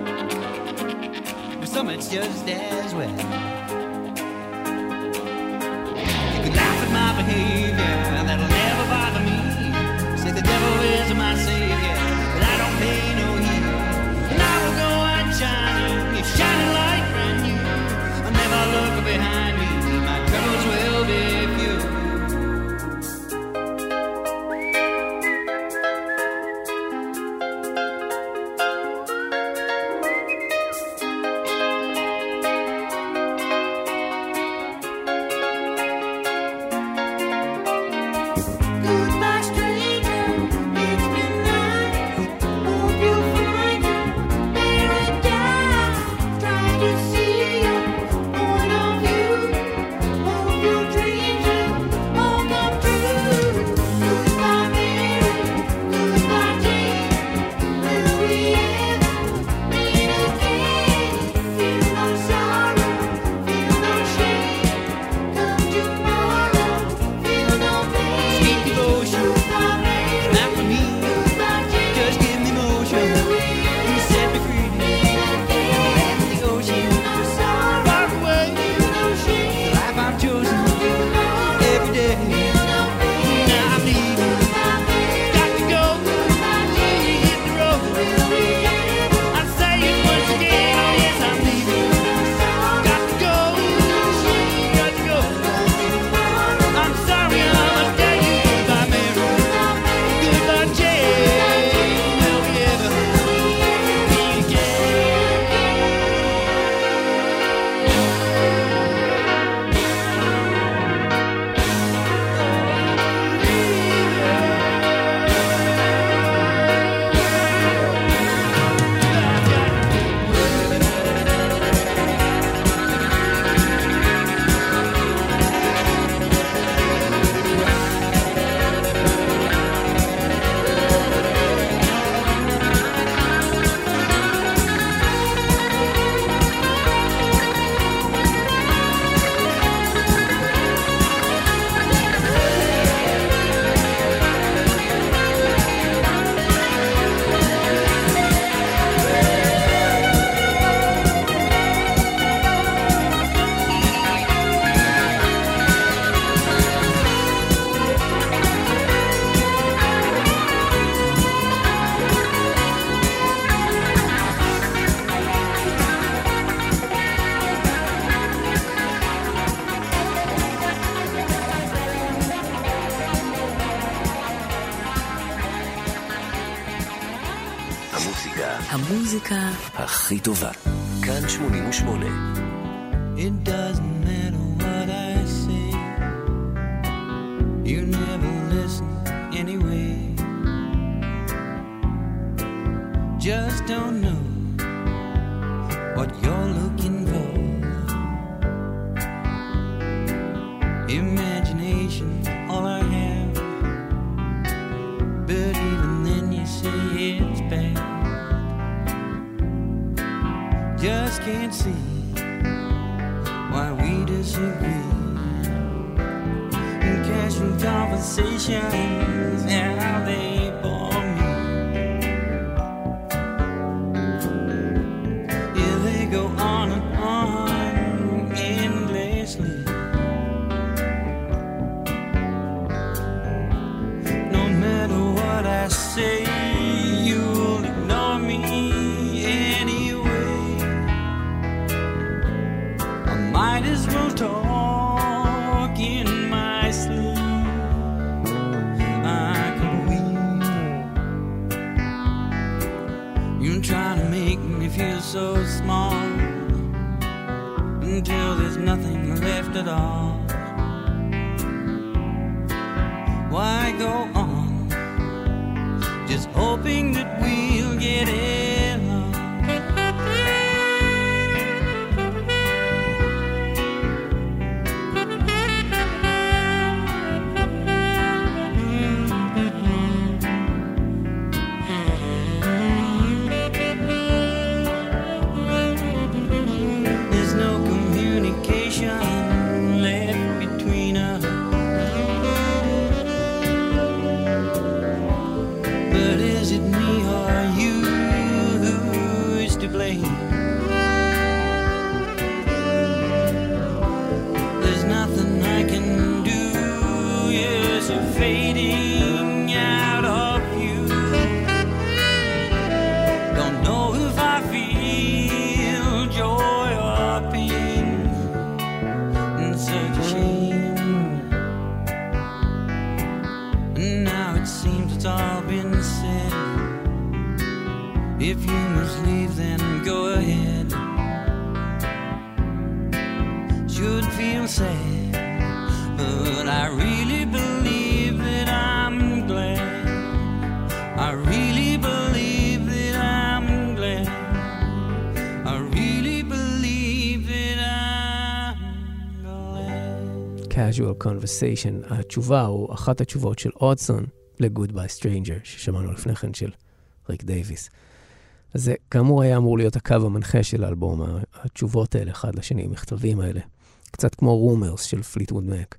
and some it's just as well. You can laugh at my behavior, that'll never bother me. Say the devil is my savior, but I don't pay no heed. And I will go on shining, it's shining like brand new. I'll never look behind me, my troubles will be few. המוזיקה הכי טובה. כאן 88. It doesn't matter what I say. You never listen anyway. Just don't know what you're looking for. Imagination, all I have. But even then you say it's bad. Just can't see why we disagree. And casual conversations, how they bore me. Yeah, they go on and on endlessly. No matter what I say, you'll ignore me anyway. I might as well talk in my sleep. I can weep. You're trying to make me feel so small until there's nothing left at all. Why go on just hoping that we'll get along? There's no communication left between us. But is it me or you who's to blame? There's nothing I can do. Years are fading out of you. Don't know if I feel joy or pain. It's such a shame. And now it seems it's all been said. If you must leave, then go ahead. Should feel sad, but I really believe that I'm glad. I really believe that I'm glad. I really believe that I'm glad. Casual Conversation, התשובה או אחת התשובות של אודסון ל-Goodbye Stranger, ששמענו לפני כן של ריק דייביס. אז זה כאמור היה אמור להיות הקו המנחה של האלבום, התשובות האלה אחד לשני, המכתבים האלה. קצת כמו Rumors של פליטווד מק.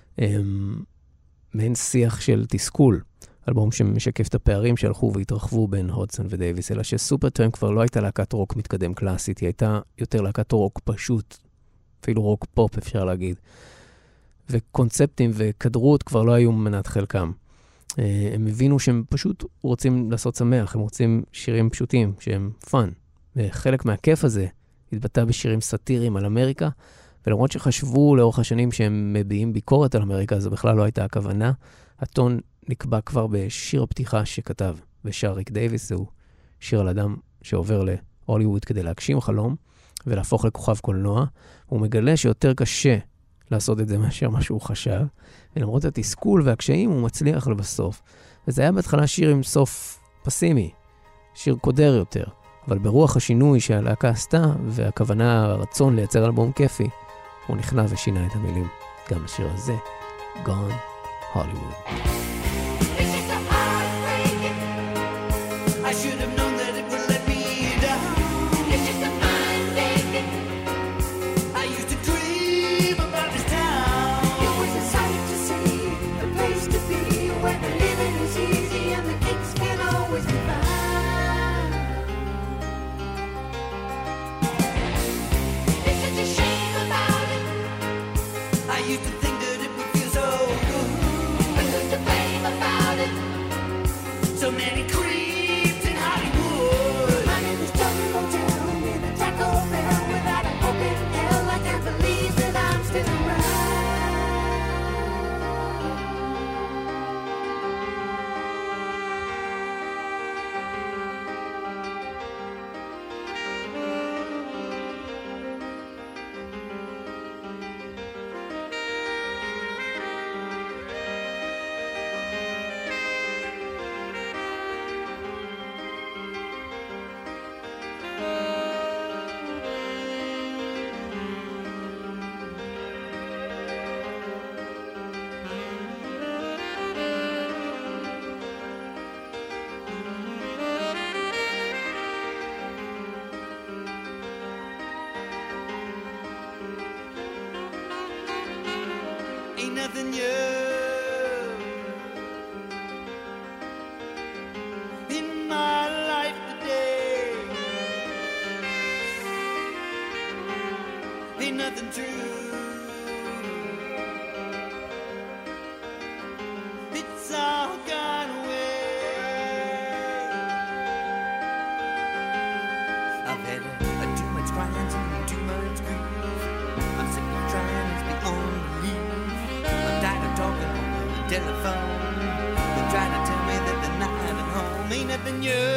מעין שיח של תסכול, אלבום שמשקף את הפערים שהלכו והתרחבו בין הודסון ודייביס, אלא שסופרטרם כבר לא הייתה להקת רוק מתקדם קלאסית, היא הייתה יותר להקת רוק פשוט, אפילו רוק פופ אפשר להגיד. וקונספטים וכדרות כבר לא היו מנת חלקם. הם הבינו שהם פשוט רוצים לעשות שמח, הם רוצים שירים פשוטים, שהם פאן. וחלק מהכיף הזה התבטא בשירים סאטיריים על אמריקה, ולמרות שחשבו לאורך השנים שהם מביעים ביקורת על אמריקה, זו בכלל לא הייתה הכוונה. הטון נקבע כבר בשיר הפתיחה שכתב ושר ריק דייביס, זהו שיר על אדם שעובר להוליווד כדי להגשים חלום ולהפוך לכוכב קולנוע. הוא מגלה שיותר קשה לעשות את זה מאשר מה שהוא חשב, ולמרות התסכול והקשיים הוא מצליח לבסוף. וזה היה בהתחלה שיר עם סוף פסימי, שיר קודר יותר, אבל ברוח השינוי שהלהקה עשתה, והכוונה, הרצון לייצר אלבום כיפי, הוא נכנע ושינה את המילים. גם לשיר הזה, Gone Hollywood. I should have known that it would let me down. It's just a mind making. I used to dream about this town. It was a sight to see, a place to be, where the living is easy and the kicks can always be found. There's such a shame about it. I used to think that it would feel so good. But who's to blame about you. In my life today, ain't nothing true. It's all gone away. I've had too much crying and too much grief. I'm sick of trying, it's beyond belief. I'm tired of talking on the telephone. They're trying to tell me that the night at home ain't nothing new.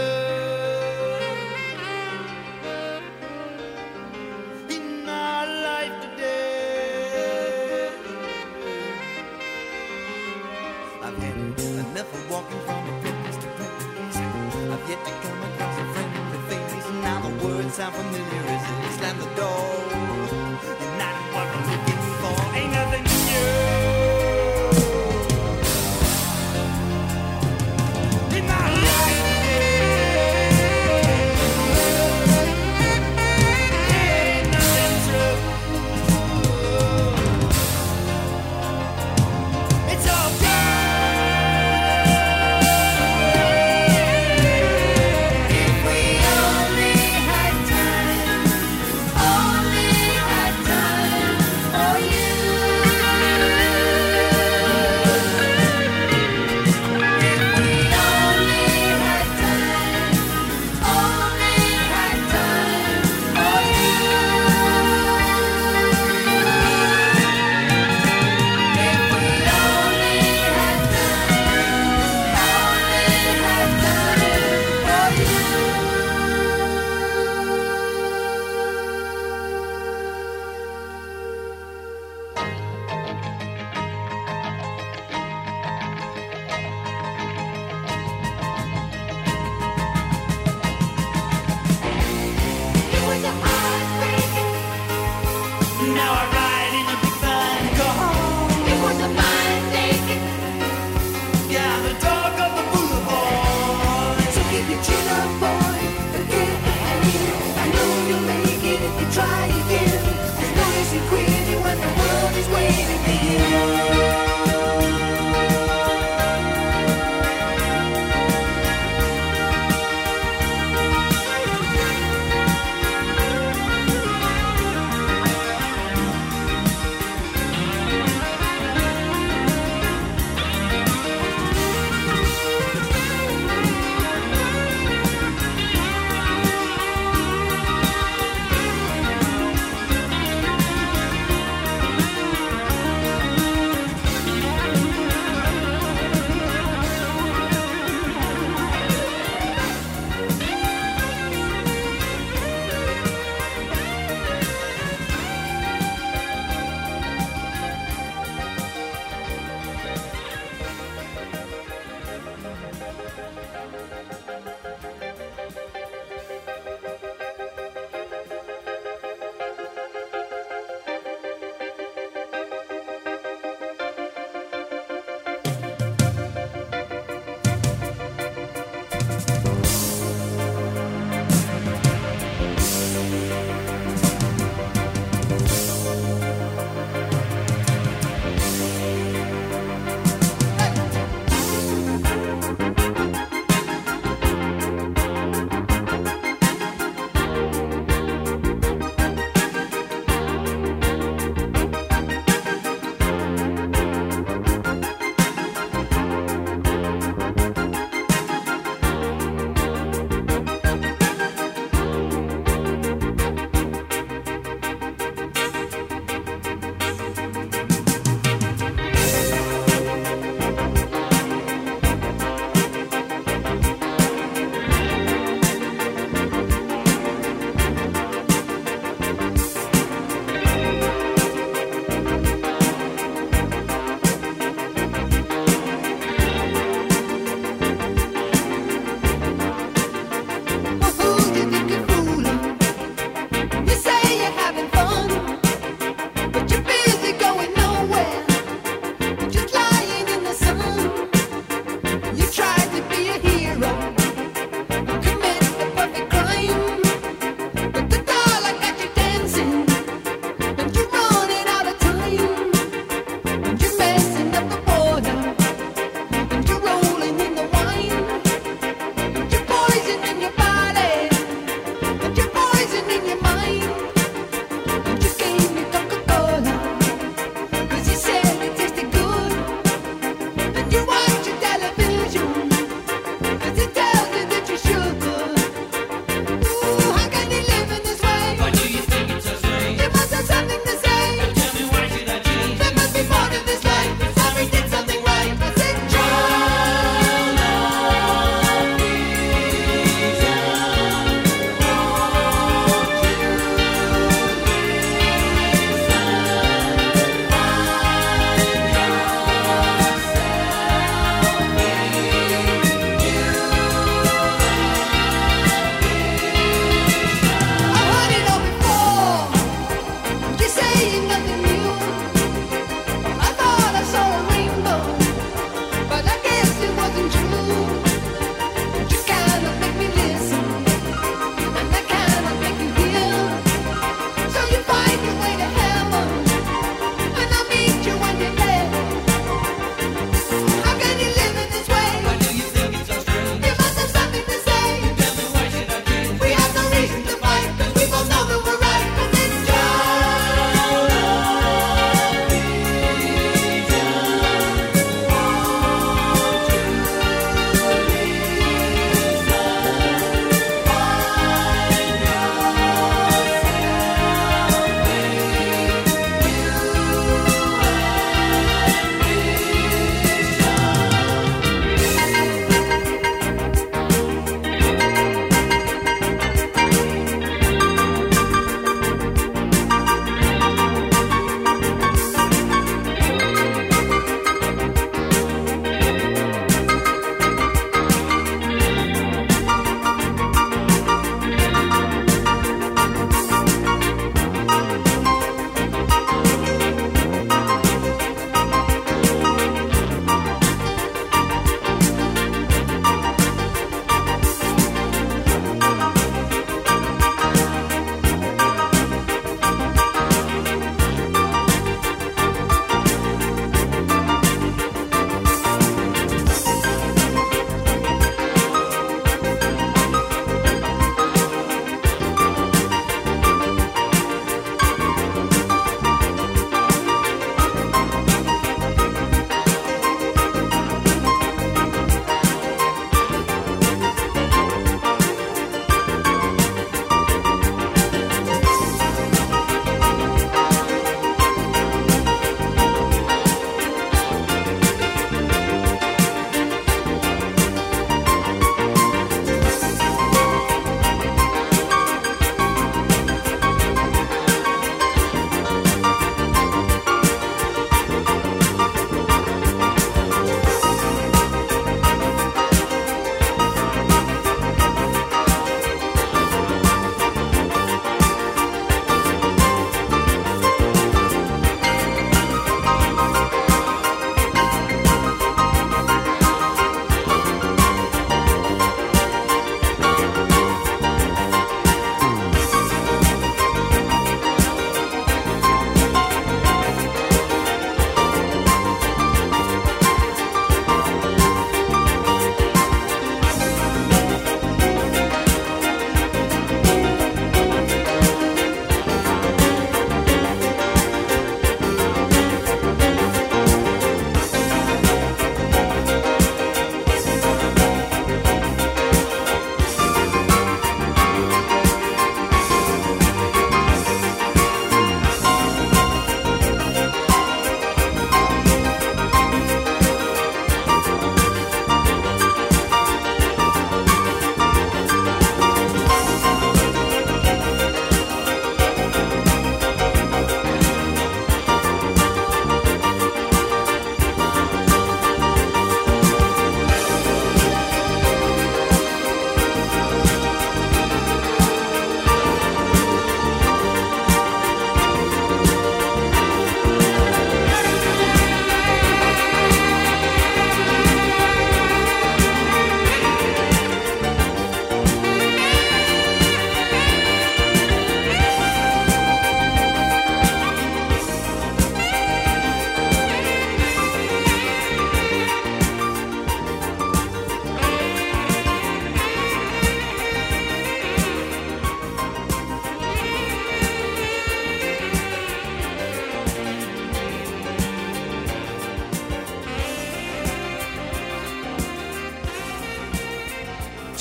In my life today, I've had enough of walking from place to place. I've yet to come across a friendly face. And now the words sound familiar as they slam the door. You're not what I'm looking for. Ain't nothing new. In my life ain't nothing true. It's all gone. If we only had time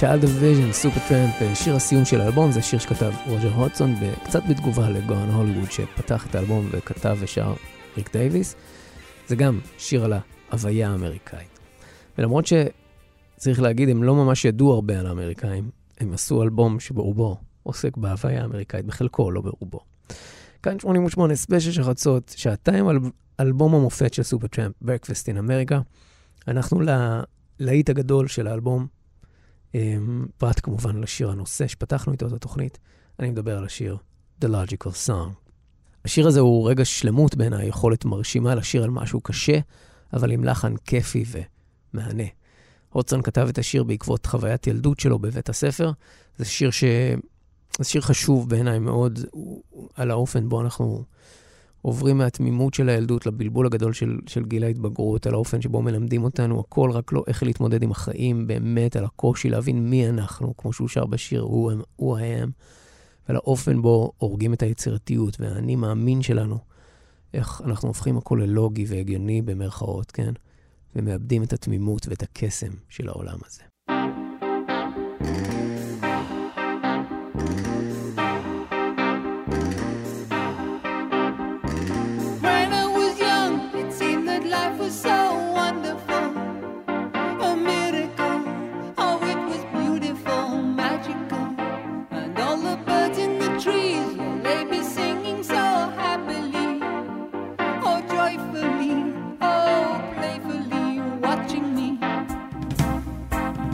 Child of Vision, סופרטראמפ, שיר הסיום של האלבום, זה שיר שכתב רוג'ר הודסון, קצת בתגובה לגון הוליווד שפתח את האלבום וכתב ושר ריק דייביס. זה גם שיר על ההוויה האמריקאית. ולמרות שצריך להגיד, הם לא ממש ידעו הרבה על האמריקאים, הם עשו אלבום שברובו עוסק בהוויה האמריקאית, בחלקו, לא ברובו. כאן 88 ספיישל של חצות, שעתיים על אלבום המופת של סופרטראמפ, Breakfast in America. אנחנו להיט הגדול של האלבום, פרט כמובן לשיר הנושא שפתחנו איתו את התוכנית, אני מדבר על השיר The Logical Song. השיר הזה הוא רגע שלמות בין היכולת מרשימה לשיר על משהו קשה, אבל עם לחן כיפי ומענה. הודסון כתב את השיר בעקבות חוויית ילדות שלו בבית הספר. זה שיר חשוב בעיניי מאוד, על האופן בו אנחנו עוברים מהתמימות של הילדות לבלבול הגדול של גיל ההתבגרות, על האופן שבו מלמדים אותנו הכל, רק לא איך להתמודד עם החיים, באמת על הקושי להבין מי אנחנו, כמו שהוא שר בשיר Who I Am, ועל האופן בו הורגים את היצירתיות והאני מאמין שלנו, איך אנחנו הופכים הכל ללוגי והגיוני במרכאות, כן? ומאבדים את התמימות ואת הקסם של העולם הזה. When I was young, it seemed that life was so wonderful, a miracle. Oh, it was beautiful, magical, and all the birds in the trees, well, they be singing so happily, oh, joyfully, oh, playfully, watching me.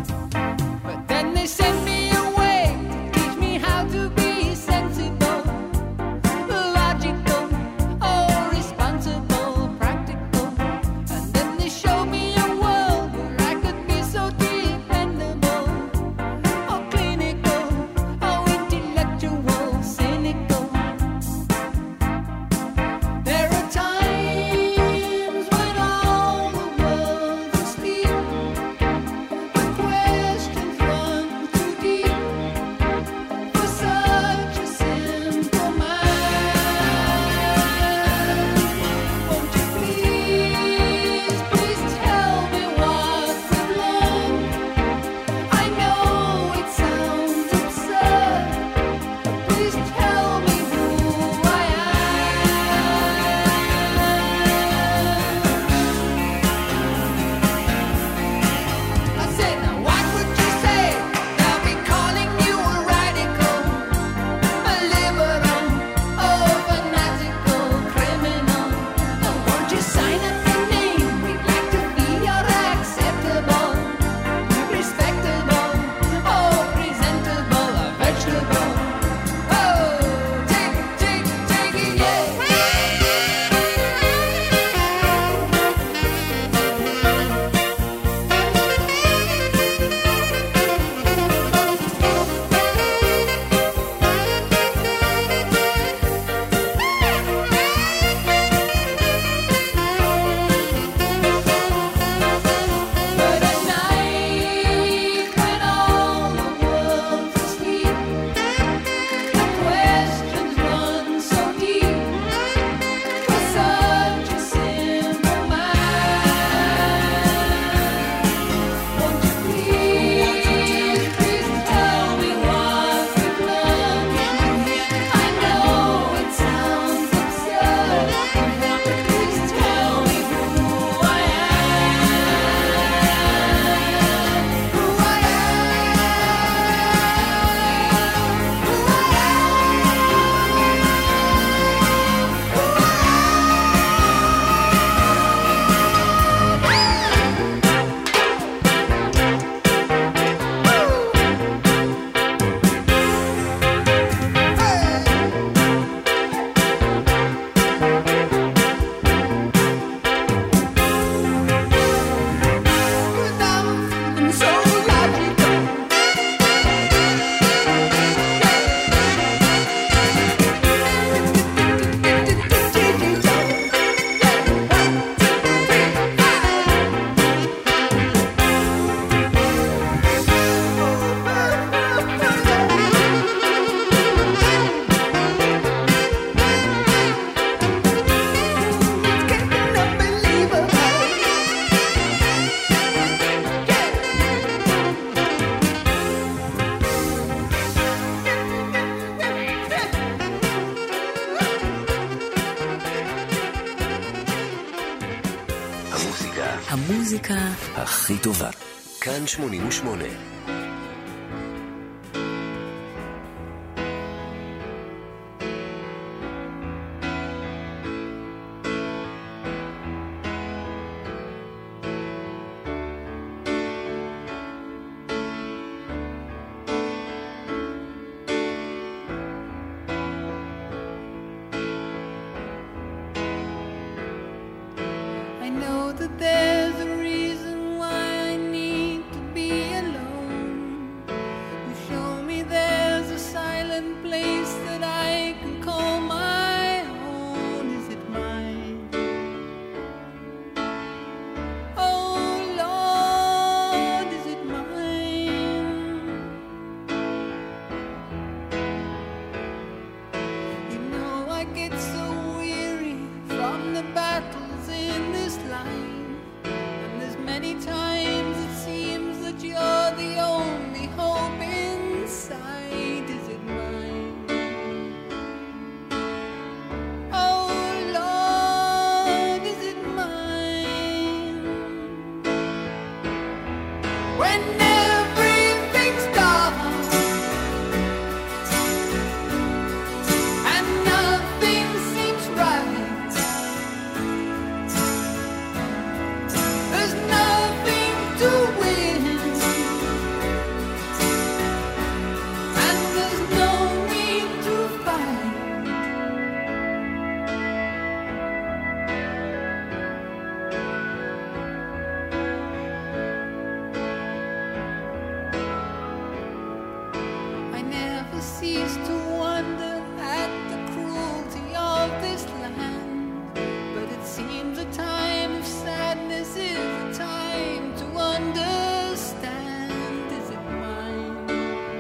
המוזיקה. המוזיקה הכי טובה. כאן 88. I know that there's a reason why I need to be alone. You show me there's a silent place that I can call my own. Is it mine? Oh Lord, is it mine? You know I get so weary from the battles in this life, and there's many times it seems that you're the only hope inside. Is it mine? Oh Lord, is it mine? When everything's dark and nothing seems right, there's nothing to win, and there's no need to fight. I never cease to wonder at the cruelty of this land, but it seems a time of sadness is a time to understand. Is it mine?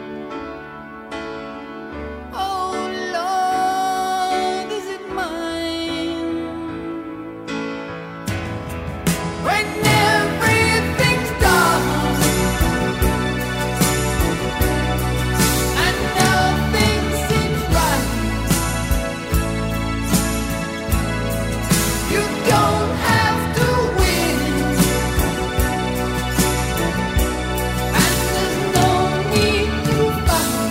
Oh Lord, is it mine? When everything's dark and nothing seems right, you don't have to win, and there's no need to fight.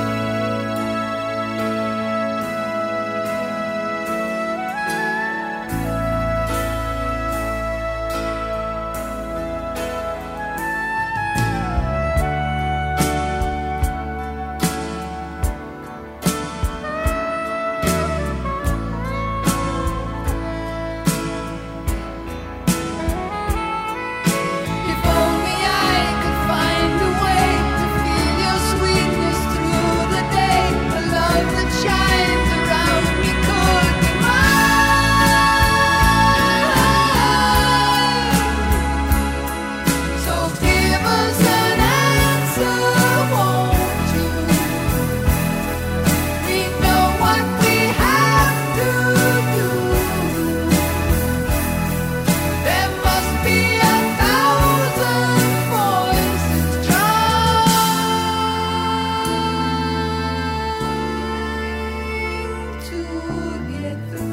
If only I could find a way to feel your sweetness through the day, the love that shines around me could be mine. So give us an answer, won't you? We know what we have to do. There must be 1,000 voices trying to get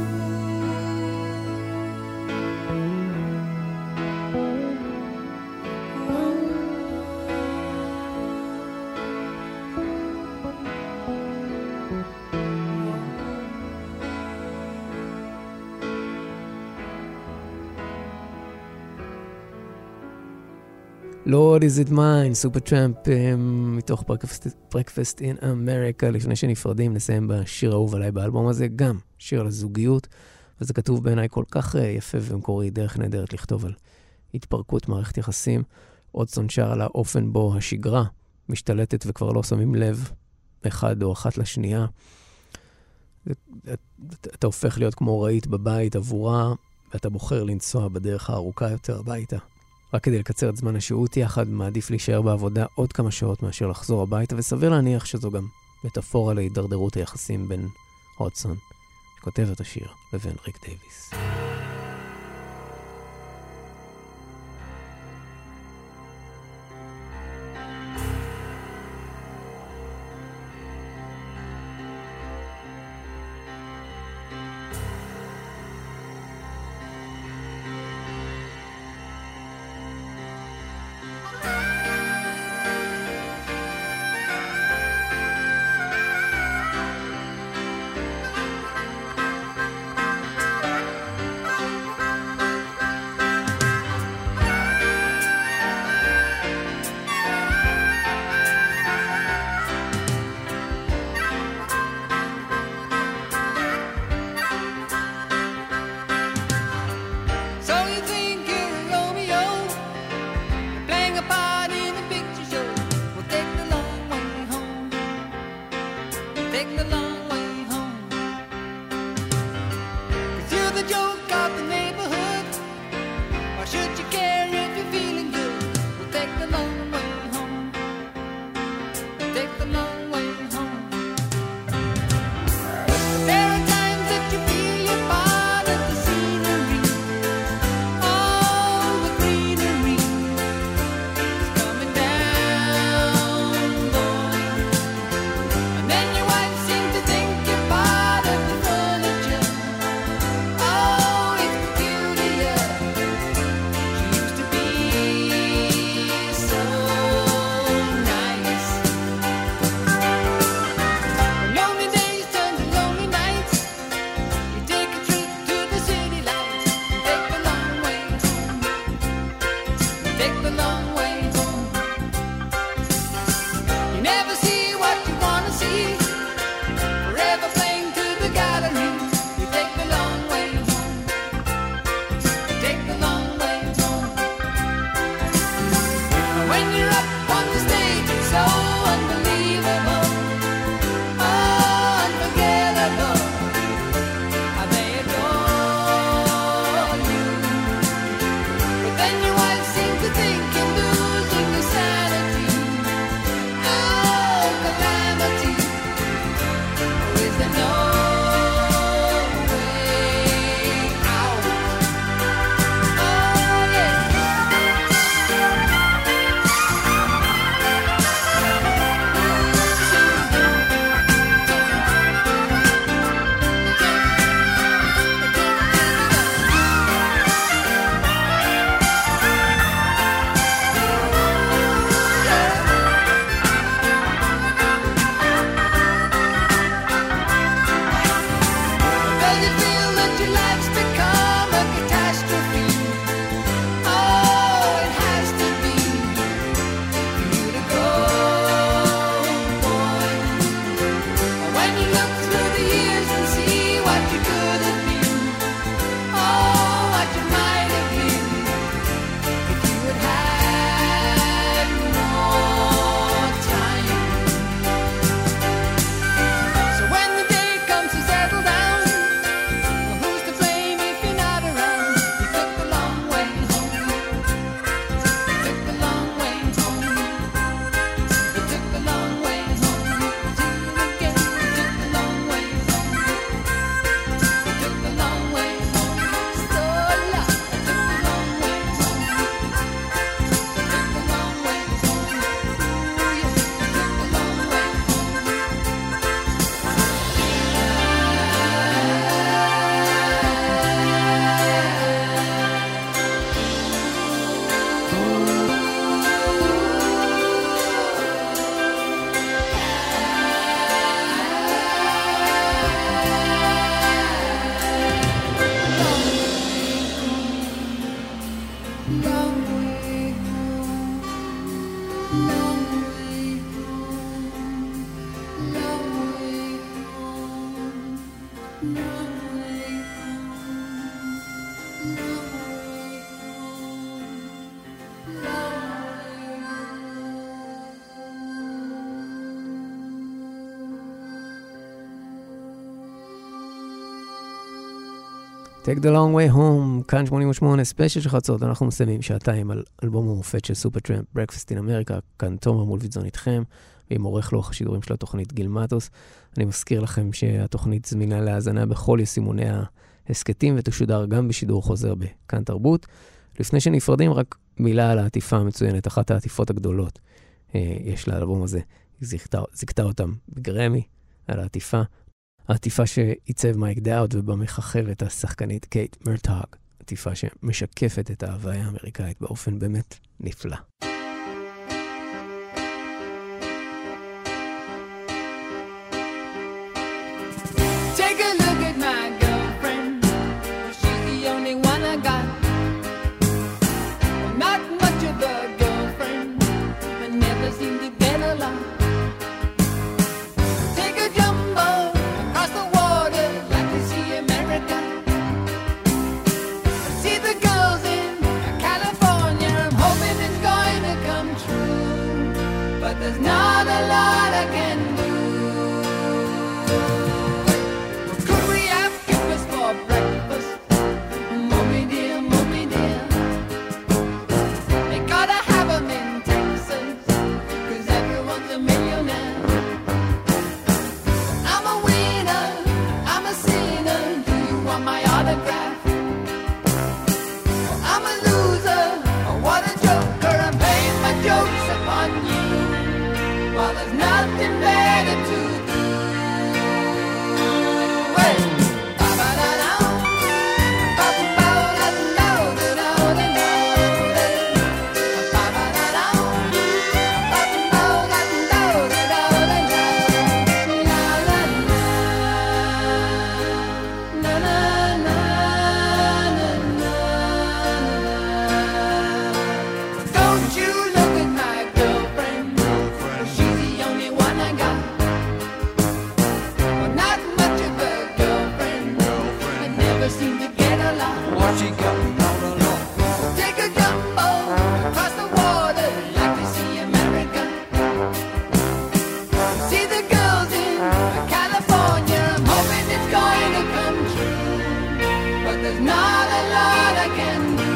Lord is it mine, סופר טראמפ מתוך Breakfast in America. לפני שנפרדים נסיים בשיר האהוב עליי באלבום הזה, גם שיר על הזוגיות, וזה כתוב בעיניי כל כך יפה ומקורי, דרך נהדרת לכתוב על התפרקות מערכת יחסים. אודסון שר על האופן בו השגרה משתלטת וכבר לא שמים לב אחד או אחת לשנייה. אתה הופך להיות כמו רהיט בבית עבורה, ואתה בוחר לנסוע בדרך הארוכה יותר הביתה. רק כדי לקצר את זמן השהות יחד, מעדיף להישאר בעבודה עוד כמה שעות מאשר לחזור הביתה, וסביר להניח שזו גם מטאפורה להידרדרות היחסים בין הודסון, שכותב את השיר, לבין ריק דייביס. a part in a picture show. We'll take the long way home. Take the long way home. 'Cause you're the joke of the neighborhood. Why should you care if you're feeling good? We'll take the long way home. Take the long way home. There are times that you feel you're part of the scenery. All the greenery is coming down, boy. And then your wife seems to think you're part of the furniture. Oh, it's peculiar. She used to be so nice. When lonely days turn to lonely nights, you take a trip to the city lights and take the long way home. Take the long way home. You never see what you wanna see. Forever playing to the gallery. You take the long way home. Take the long way home. When you're up on the stage, it's so unbelievable, unforgettable. How they adore you. But then your wife seems to think you're losing your sanity. Oh, calamity. Oh, is there no way out? Oh, yeah. Does it feel that your life's become a catastrophe? Oh, it has to be for you to go, boy. When you look through the years and see what you could have been, oh, what you might have been, if you had had more time. So when the day comes to settle down, well, who's to blame if you're not around? You took the long way home. You took the long way home. You took the long way home. Do it again. You took the long way home. You took the long way home. Stola. I took the long way home. You took the long way home. Ooh, yeah. You took the long way home. Long way home, long way home, long way home, long way home, long way home, Take the long way home, כאן 88, ספיישל של חצות, אנחנו מסיימים שעתיים על אלבום המופת של סופרטראמפ, ברקפסט אין אמריקה, כאן תומר מולביטזון איתכם, ועם עורך לוח השידורים של התוכנית גיל מטוס. אני מזכיר לכם שהתוכנית זמינה להאזנה בכל יישומוני ההסקטים, ותשודר גם בשידור חוזר בכאן תרבות. לפני שנפרדים, רק מילה על העטיפה המצוינת, אחת העטיפות הגדולות יש לאלבום הזה, זיכתה אותם בגרמי על העטיפה. העטיפה שעיצב מייק דאוד ובמחכבת השחקנית קייט מרטאג. עטיפה שמשקפת את ההוויה האמריקאית באופן באמת נפלא. Take a look at my girlfriend. She's the only one I got. Not much of a girlfriend, but never seemed to get a lot. Take a jumbo across the water, like to see America. See the girls in California. I'm hoping it's going to and